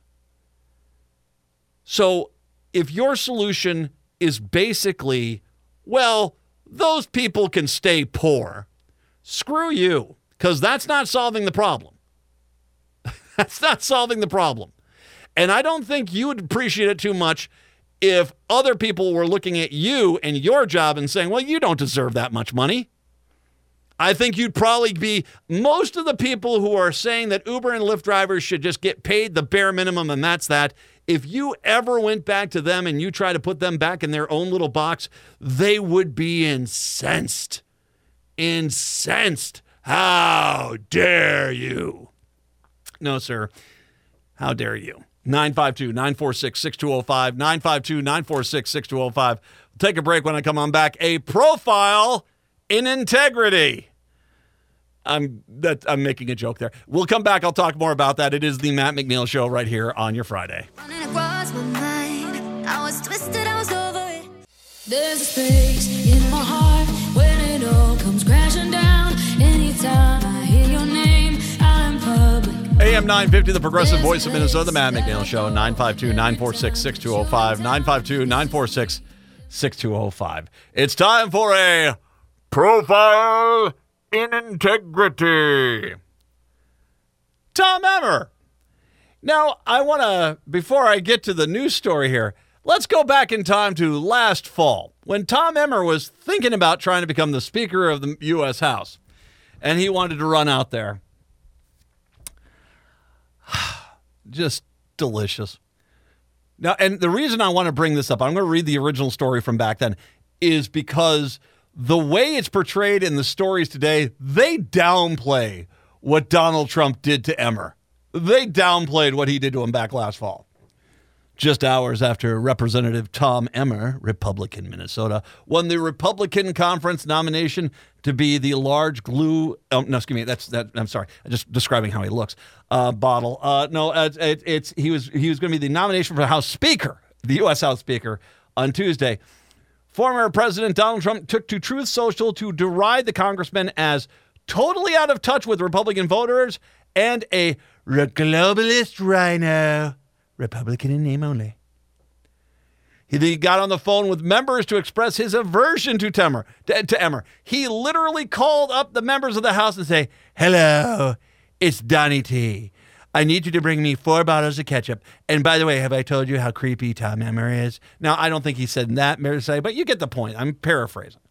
So if your solution is basically, well, those people can stay poor, screw you, because that's not solving the problem. That's not solving the problem. And I don't think you would appreciate it too much if other people were looking at you and your job and saying, well, you don't deserve that much money. I think you'd probably be, most of the people who are saying that Uber and Lyft drivers should just get paid the bare minimum and that's that, if you ever went back to them and you try to put them back in their own little box, they would be incensed. Incensed. How dare you? No, sir. How dare you? nine five two, nine four six, six two zero five, nine five two, nine four six, six two zero five. We'll take a break. When I come on back. A profile in integrity. I'm that I'm making a joke there. We'll come back. I'll talk more about that. It is the Matt McNeil Show right here on your Friday. Running across my mind, I was twisted, I was over it. There's a space in my heart when it all comes crashing down. Anytime I hear your name out in public. A M nine fifty, the progressive voice of Minnesota, the Matt McNeil Show, nine five two, nine four six, six two zero five, nine five two, nine four six, six two zero five. It's time for a profile in integrity. Tom Emmer. Now, I want to, before I get to the news story here, let's go back in time to last fall when Tom Emmer was thinking about trying to become the Speaker of the U S House, and he wanted to run out there. Just delicious. Now, and the reason I want to bring this up, I'm going to read the original story from back then, is because the way it's portrayed in the stories today, they downplay what Donald Trump did to Emmer. They downplayed what he did to him back last fall. Just hours after Representative Tom Emmer, Republican Minnesota, won the Republican conference nomination to be the large glue. Oh, no, excuse me. That's that. I'm sorry. I'm just describing how he looks. Uh, bottle. Uh, no, it, it, it's he was he was going to be the nomination for House Speaker, the U S House Speaker, on Tuesday. Former President Donald Trump took to Truth Social to deride the congressman as totally out of touch with Republican voters and a globalist rhino. Republican in name only. He got on the phone with members to express his aversion to Temmer, to, to Emmer. He literally called up the members of the House and say, "Hello, it's Donnie T. I need you to bring me four bottles of ketchup. And by the way, have I told you how creepy Tom Emmer is?" Now, I don't think he said that, but you get the point. I'm paraphrasing.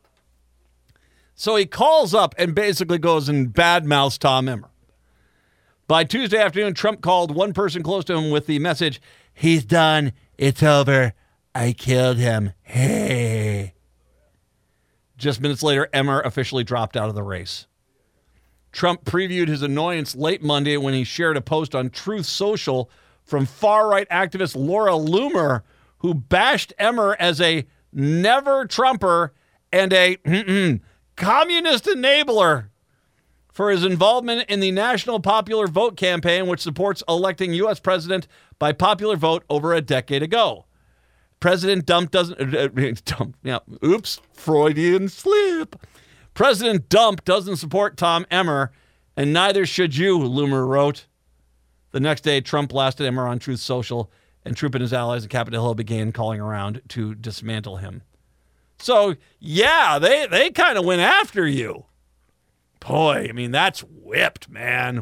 So he calls up and basically goes and badmouths Tom Emmer. By Tuesday afternoon, Trump called one person close to him with the message, "He's done. It's over. I killed him. Hey." Just minutes later, Emmer officially dropped out of the race. Trump previewed his annoyance late Monday when he shared a post on Truth Social from far-right activist Laura Loomer, who bashed Emmer as a never-Trumper and a communist enabler for his involvement in the National Popular Vote campaign, which supports electing U S president by popular vote over a decade ago. President Dump doesn't... Uh, Dump, yeah, oops, Freudian slip. President Dump doesn't support Tom Emmer, and neither should you, Loomer wrote. The next day, Trump blasted Emmer on Truth Social, and Trump and his allies at Capitol Hill began calling around to dismantle him. So, yeah, they, they kind of went after you. Boy, I mean, that's whipped, man.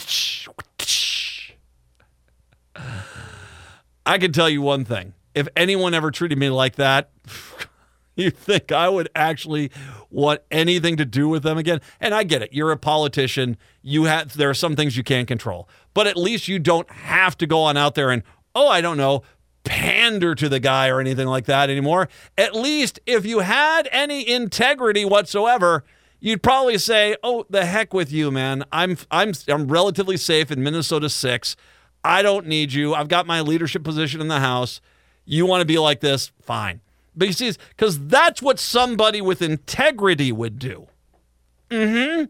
I can tell you one thing. If anyone ever treated me like that, you think I would actually want anything to do with them again? And I get it. You're a politician. You have there are some things you can't control. But at least you don't have to go on out there and, oh, I don't know, pander to the guy or anything like that anymore. At least if you had any integrity whatsoever, you'd probably say, "Oh, the heck with you, man. I'm I'm I'm relatively safe in Minnesota six. I don't need you. I've got my leadership position in the House. You want to be like this? Fine." But you see, because that's what somebody with integrity would do. Mm-hmm.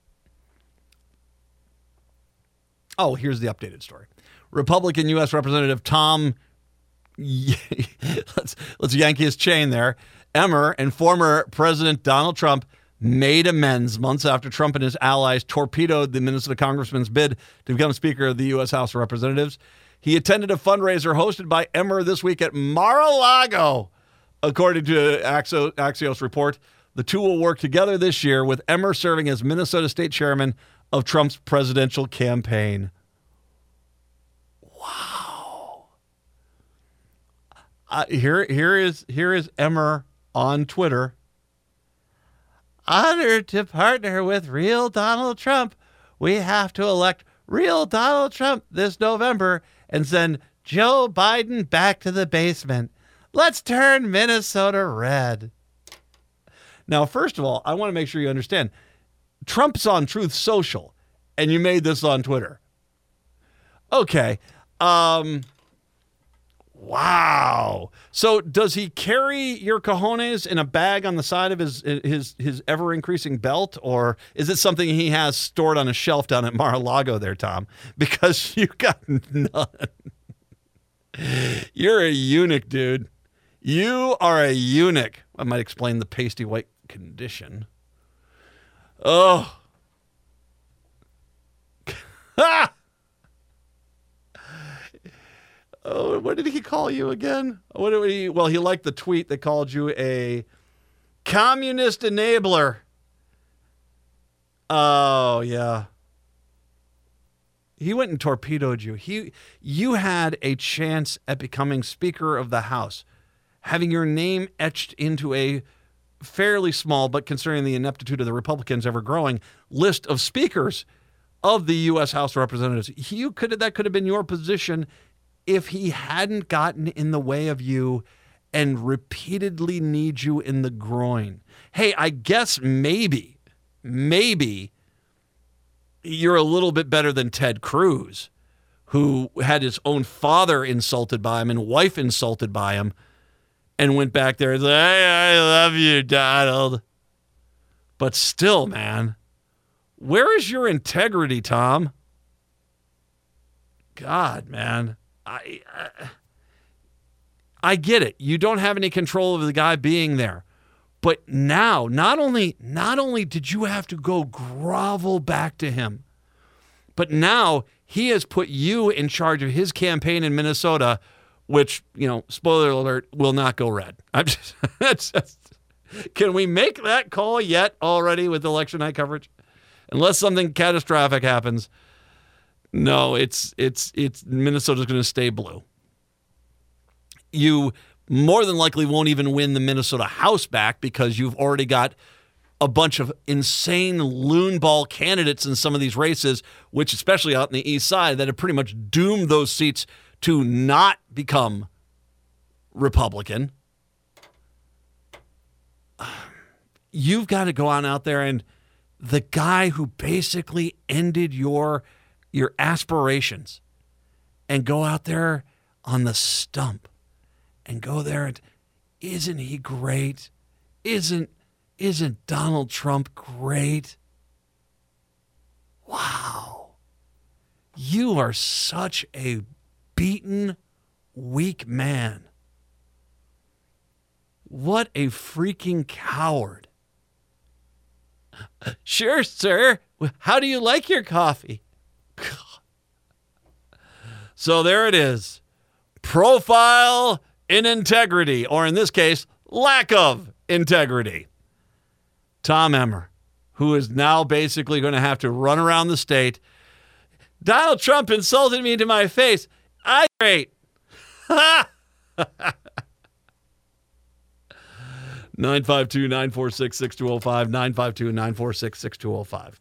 Oh, here's the updated story. Republican U S Representative Tom, let's, let's Yankee his chain there, Emmer and former President Donald Trump made amends months after Trump and his allies torpedoed the Minnesota congressman's bid to become Speaker of the U S House of Representatives. He attended a fundraiser hosted by Emmer this week at Mar-a-Lago. According to Axios, Axios report, the two will work together this year, with Emmer serving as Minnesota State Chairman of Trump's presidential campaign. Wow. Uh, here, here is here is Emmer on Twitter. Honored to partner with real Donald Trump. We have to elect real Donald Trump this November and send Joe Biden back to the basement. Let's turn Minnesota red. Now, first of all, I want to make sure you understand. Trump's on Truth Social, and you made this on Twitter. Okay. Um, wow. So does he carry your cojones in a bag on the side of his his his ever-increasing belt, or is it something he has stored on a shelf down at Mar-a-Lago there, Tom? Because you got none. You're a eunuch, dude. You are a eunuch. I might explain the pasty white condition. Oh. Ha! Oh, what did he call you again? What did he, well, he liked the tweet that called you a communist enabler. Oh, yeah. He went and torpedoed you. He, you had a chance at becoming Speaker of the House, having your name etched into a fairly small, but considering the ineptitude of the Republicans ever growing, list of speakers of the U S House of Representatives. You could that could have been your position if he hadn't gotten in the way of you and repeatedly kneed you in the groin. Hey, I guess maybe, maybe you're a little bit better than Ted Cruz, who had his own father insulted by him and wife insulted by him, and went back there and said, "Hey, I love you, Donald." But still, man, where is your integrity, Tom? God, man. I, I I get it. You don't have any control over the guy being there. But now, not only not only did you have to go grovel back to him, but now he has put you in charge of his campaign in Minnesota, which, you know, spoiler alert, will not go red. I'm just, that's just, can we make that call yet already with election night coverage? Unless something catastrophic happens, no, it's it's it's Minnesota's going to stay blue. You more than likely won't even win the Minnesota House back because you've already got a bunch of insane loonball candidates in some of these races, which especially out in the east side, that have pretty much doomed those seats to not become Republican. You've got to go on out there, and the guy who basically ended your your aspirations, and go out there on the stump and go there and isn't he great? Isn't isn't Donald Trump great? Wow. You are such a beaten, weak man. What a freaking coward. Sure, sir. How do you like your coffee? So there it is. Profile in integrity, or in this case, lack of integrity. Tom Emmer, who is now basically going to have to run around the state. Donald Trump insulted me to my face. I great. nine five two, nine four six, six two zero five, nine five two, nine four six, six two zero five.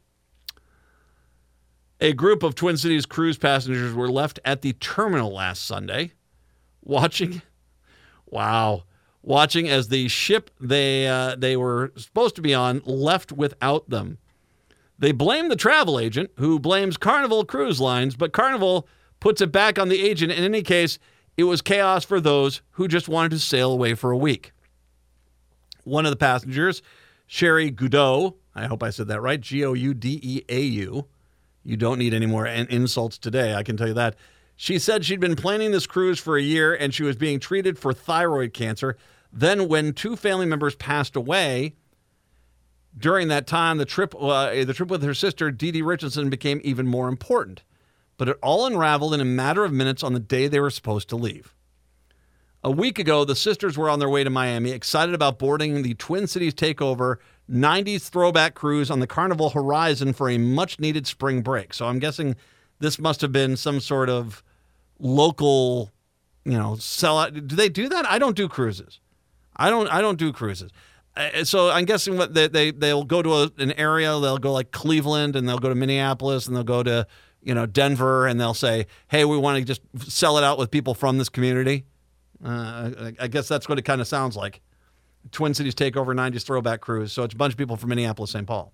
A group of Twin Cities cruise passengers were left at the terminal last Sunday watching, wow, watching as the ship they uh, they were supposed to be on left without them. They blame the travel agent, who blames Carnival Cruise Lines, but Carnival puts it back on the agent. In any case, it was chaos for those who just wanted to sail away for a week. One of the passengers, Sherry Goudot, I hope I said that right, G O U D E A U. You don't need any more insults today, I can tell you that. She said she'd been planning this cruise for a year and she was being treated for thyroid cancer. Then when two family members passed away, during that time, the trip uh, the trip with her sister, Dee Dee Richardson, became even more important. But it all unraveled in a matter of minutes on the day they were supposed to leave. A week ago, the sisters were on their way to Miami, excited about boarding the Twin Cities Takeover nineties throwback cruise on the Carnival Horizon for a much-needed spring break. So I'm guessing this must have been some sort of local, you know, sellout. Do they do that? I don't do cruises. I don't. I don't do cruises. Uh, so I'm guessing what they, they they'll go to a, an area. They'll go like Cleveland, and they'll go to Minneapolis, and they'll go to you know Denver, and they'll say, "Hey, we want to just sell it out with people from this community." Uh, I, I guess that's what it kind of sounds like. Twin Cities Takeover nineties throwback cruise. So it's a bunch of people from Minneapolis, Saint Paul.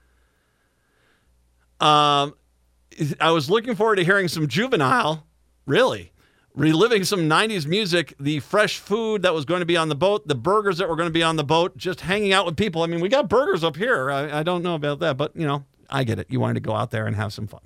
Um, I was looking forward to hearing some Juvenile, really, reliving some nineties music, the fresh food that was going to be on the boat, the burgers that were going to be on the boat, just hanging out with people. I mean, we got burgers up here. I, I don't know about that, but, you know, I get it. You wanted to go out there and have some fun.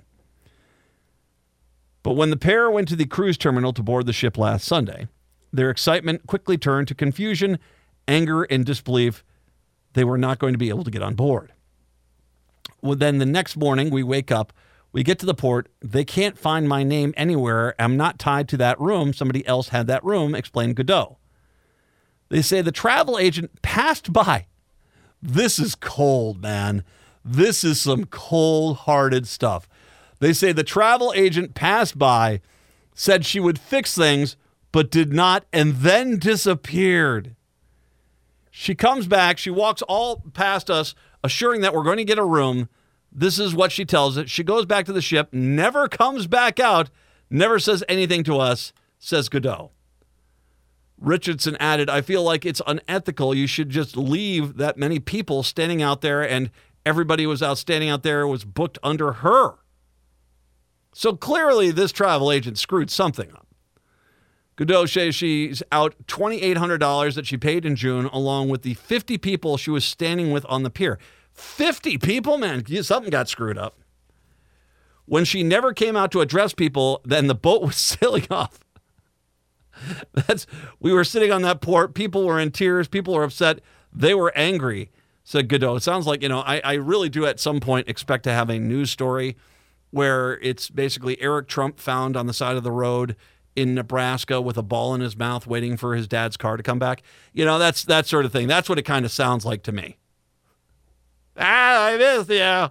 But when the pair went to the cruise terminal to board the ship last Sunday, their excitement quickly turned to confusion, anger, and disbelief. They were not going to be able to get on board. Well, then the next morning, we wake up, we get to the port, they can't find my name anywhere. I'm not tied to that room. Somebody else had that room, explained Godot. They say the travel agent passed by. This is cold, man. This is some cold-hearted stuff. They say the travel agent passed by, said she would fix things, but did not, and then disappeared. She comes back. She walks all past us, assuring that we're going to get a room. This is what she tells it. She goes back to the ship, never comes back out, never says anything to us, says Godot. Richardson added, I feel like it's unethical. You should just leave that many people standing out there, and everybody who was out standing out there was booked under her. So clearly this travel agent screwed something up. Godot says she's out two thousand eight hundred dollars that she paid in June, along with the fifty people she was standing with on the pier. fifty people? Man, something got screwed up. When she never came out to address people, then the boat was sailing off. That's we were sitting on that port. People were in tears. People were upset. They were angry, said Godot. It sounds like, you know, I, I really do at some point expect to have a news story where it's basically Eric Trump found on the side of the road in Nebraska with a ball in his mouth waiting for his dad's car to come back. You know, that's that sort of thing. That's what it kind of sounds like to me. Ah, I missed you.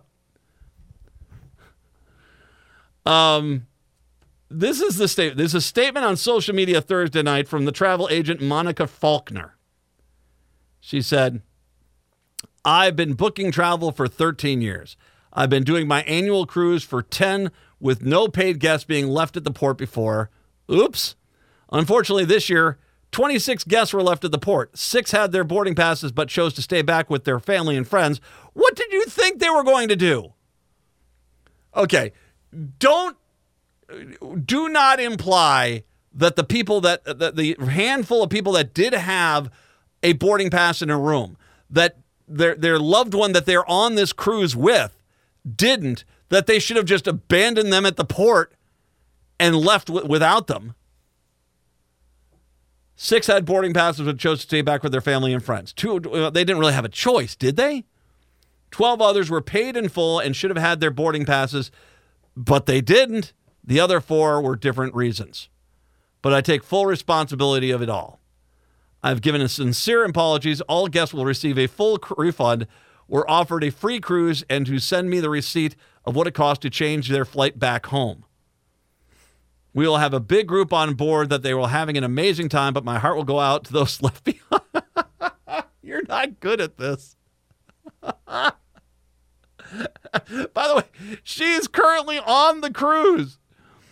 Um, this is the statement. There's a statement on social media Thursday night from the travel agent Monica Faulkner. She said, I've been booking travel for thirteen years. I've been doing my annual cruise for ten with no paid guests being left at the port before. Oops. Unfortunately, this year, twenty-six guests were left at the port. Six had their boarding passes but chose to stay back with their family and friends. What did you think they were going to do? Okay, don't, do not imply that the people that, that the handful of people that did have a boarding pass in a room, that their their loved one that they're on this cruise with didn't, that they should have just abandoned them at the port and left w- without them. Six had boarding passes but chose to stay back with their family and friends. Two, they didn't really have a choice, did they? Twelve others were paid in full and should have had their boarding passes, but they didn't. The other four were different reasons. But I take full responsibility of it all. I've given a sincere apologies. All guests will receive a full refund, were offered a free cruise, and to send me the receipt of what it cost to change their flight back home. We will have a big group on board that they will having an amazing time, but my heart will go out to those left behind. You're not good at this. By the way, she is currently on the cruise.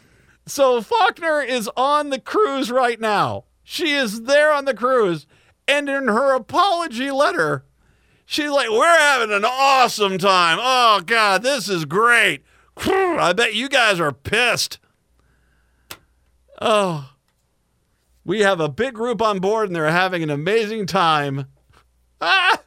So Faulkner is on the cruise right now. She is there on the cruise, And in her apology letter, she's like, we're having an awesome time. Oh, God, this is great. I bet you guys are pissed. Oh, we have a big group on board, and they're having an amazing time. Ah!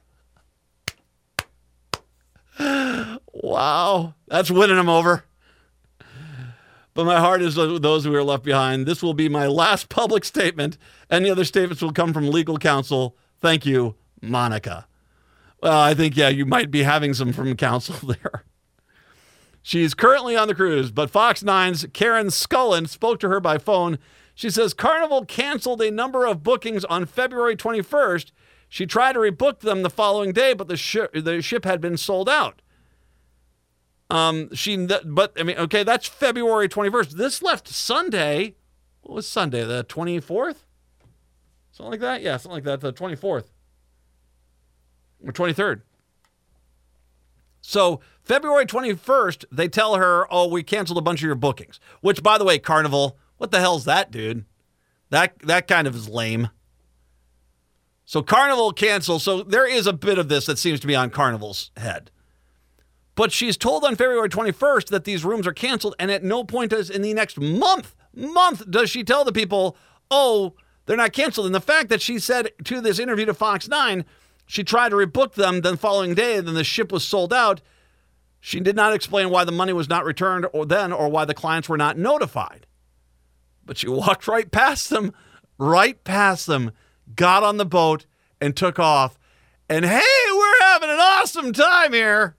Wow, that's winning them over. But my heart is with those who are left behind. This will be my last public statement. Any other statements will come from legal counsel. Thank you, Monica. Well, I think, yeah, you might be having some from counsel there. She's currently on the cruise, but Fox nine's Karen Scullin spoke to her by phone. She says Carnival canceled a number of bookings on February twenty-first. She tried to rebook them the following day, but the, sh- the ship had been sold out. Um, she, but I mean, okay, that's February twenty-first. This left Sunday. What was Sunday? The twenty-fourth? Something like that? Yeah, something like that. The twenty-fourth. Or twenty-third. So February twenty-first, they tell her, oh, we canceled a bunch of your bookings. Which, by the way, Carnival, what the hell's that, dude? That, that kind of is lame. So Carnival canceled. So there is a bit of this that seems to be on Carnival's head. But she's told on February twenty-first that these rooms are canceled, and at no point does in the next month, month does she tell the people, oh, they're not canceled. And the fact that she said to this interview to Fox nine, she tried to rebook them the following day, and then the ship was sold out. She did not explain why the money was not returned or then or why the clients were not notified. But she walked right past them, right past them, got on the boat, and took off. And hey, we're having an awesome time here.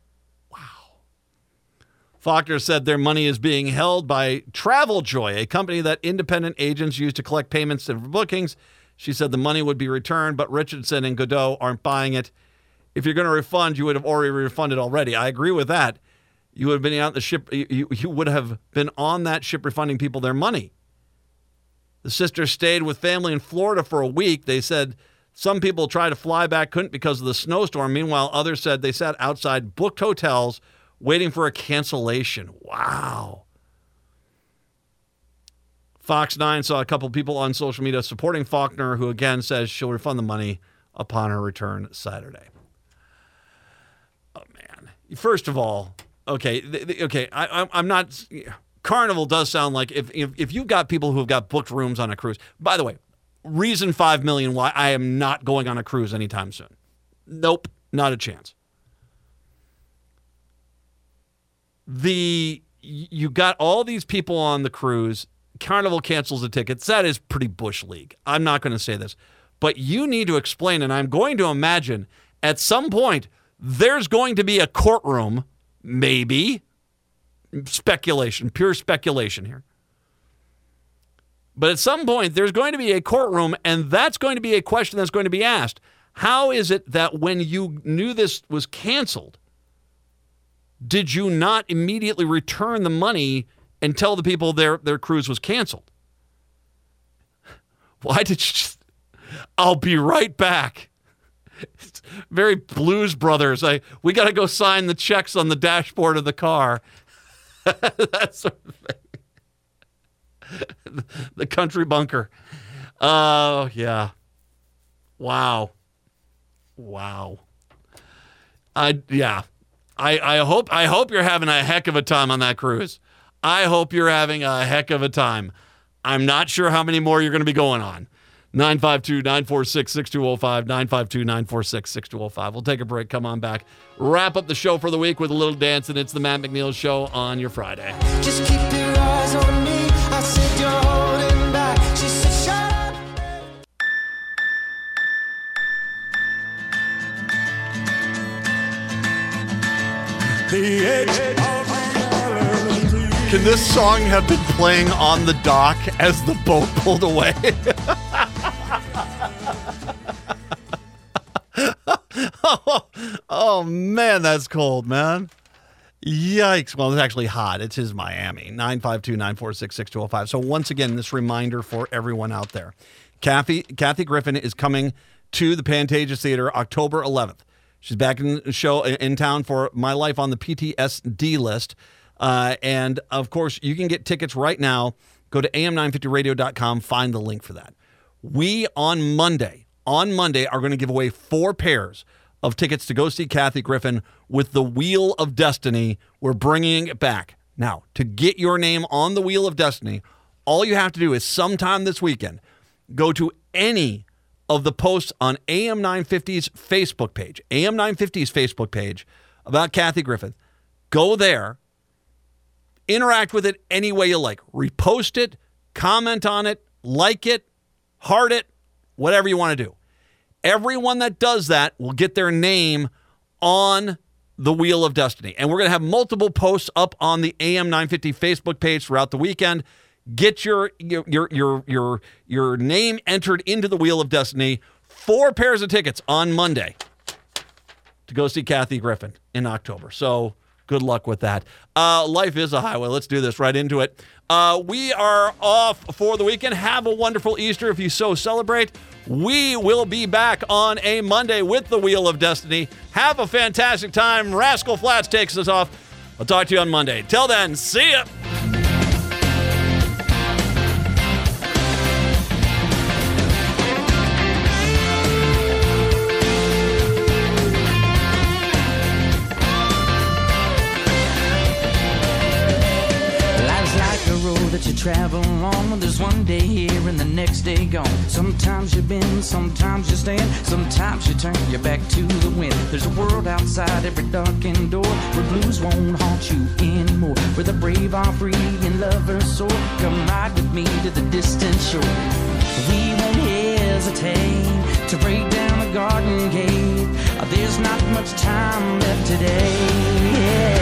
Faulkner said their money is being held by TravelJoy, a company that independent agents use to collect payments and bookings. She said the money would be returned, but Richardson and Godot aren't buying it. If you're going to refund, you would have already refunded already. I agree with that. You would have been on the ship. You, you would have been on that ship refunding people their money. The sisters stayed with family in Florida for a week. They said some people tried to fly back, couldn't because of the snowstorm. Meanwhile, others said they sat outside booked hotels waiting for a cancellation. Wow. Fox nine saw a couple people on social media supporting Faulkner, who again says she'll refund the money upon her return Saturday. Oh, man. First of all, okay, th- th- okay, I, I'm not... Carnival does sound like if, if if you've got people who have got booked rooms on a cruise... By the way, reason five million why I am not going on a cruise anytime soon. Nope, not a chance. The you got all these people on the cruise. Carnival cancels the tickets. That is pretty Bush League. I'm not going to say this, but you need to explain, and I'm going to imagine at some point there's going to be a courtroom, maybe, speculation, pure speculation here. But at some point there's going to be a courtroom, and that's going to be a question that's going to be asked. How is it that when you knew this was canceled, did you not immediately return the money and tell the people their, their cruise was canceled? Why did you just... I'll be right back. It's very Blues Brothers. I we got to go sign the checks on the dashboard of the car. That sort of thing. The country bunker. Oh, uh, yeah. Wow. Wow. I yeah. I, I hope I hope you're having a heck of a time on that cruise. I hope you're having a heck of a time. I'm not sure how many more you're going to be going on. nine five two, nine four six, six two zero five, nine five two, nine four six, six two zero five. We'll take a break. Come on back. Wrap up the show for the week with a little dance, and it's the Matt McNeil Show on your Friday. Just keep your eyes on me. I said you're holding back. She said shut up. The edge of reality. Can this song have been playing on the dock as the boat pulled away? oh, oh, man, that's cold, man. Yikes. Well, it's actually hot. It's his Miami. nine five two, nine four six, six two zero five. So once again, this reminder for everyone out there. Kathy, Kathy Griffin is coming to the Pantages Theater October eleventh. She's back in the show in town for My Life on the P T S D list. Uh, and, of course, you can get tickets right now. Go to A M nine fifty radio dot com. Find the link for that. We, on Monday, on Monday are going to give away four pairs of tickets to go see Kathy Griffin with the Wheel of Destiny. We're bringing it back. Now, to get your name on the Wheel of Destiny, all you have to do is sometime this weekend, go to any of the posts on A M nine fifty's Facebook page, A M nine fifty's Facebook page about Kathy Griffin. Go there, interact with it any way you like. Repost it, comment on it, like it, heart it, whatever you want to do. Everyone that does that will get their name on the Wheel of Destiny. And we're going to have multiple posts up on the A M nine fifty Facebook page throughout the weekend. Get your your your your your, your name entered into the Wheel of Destiny. Four pairs of tickets on Monday to go see Kathy Griffin in October. So good luck with that. Uh, life is a highway. Let's do this right into it. Uh, we are off for the weekend. Have a wonderful Easter if you so celebrate. We will be back on a Monday with the Wheel of Destiny. Have a fantastic time. Rascal Flatts takes us off. I'll talk to you on Monday. Till then, see ya. That you travel on, there's one day here and the next day gone. Sometimes you bend, sometimes you stand, sometimes you turn your back to the wind. There's a world outside every darkened door where blues won't haunt you anymore, where the brave are free and lovers soar. Come ride with me to the distant shore. We won't hesitate to break down the garden gate. There's not much time left today. Yeah.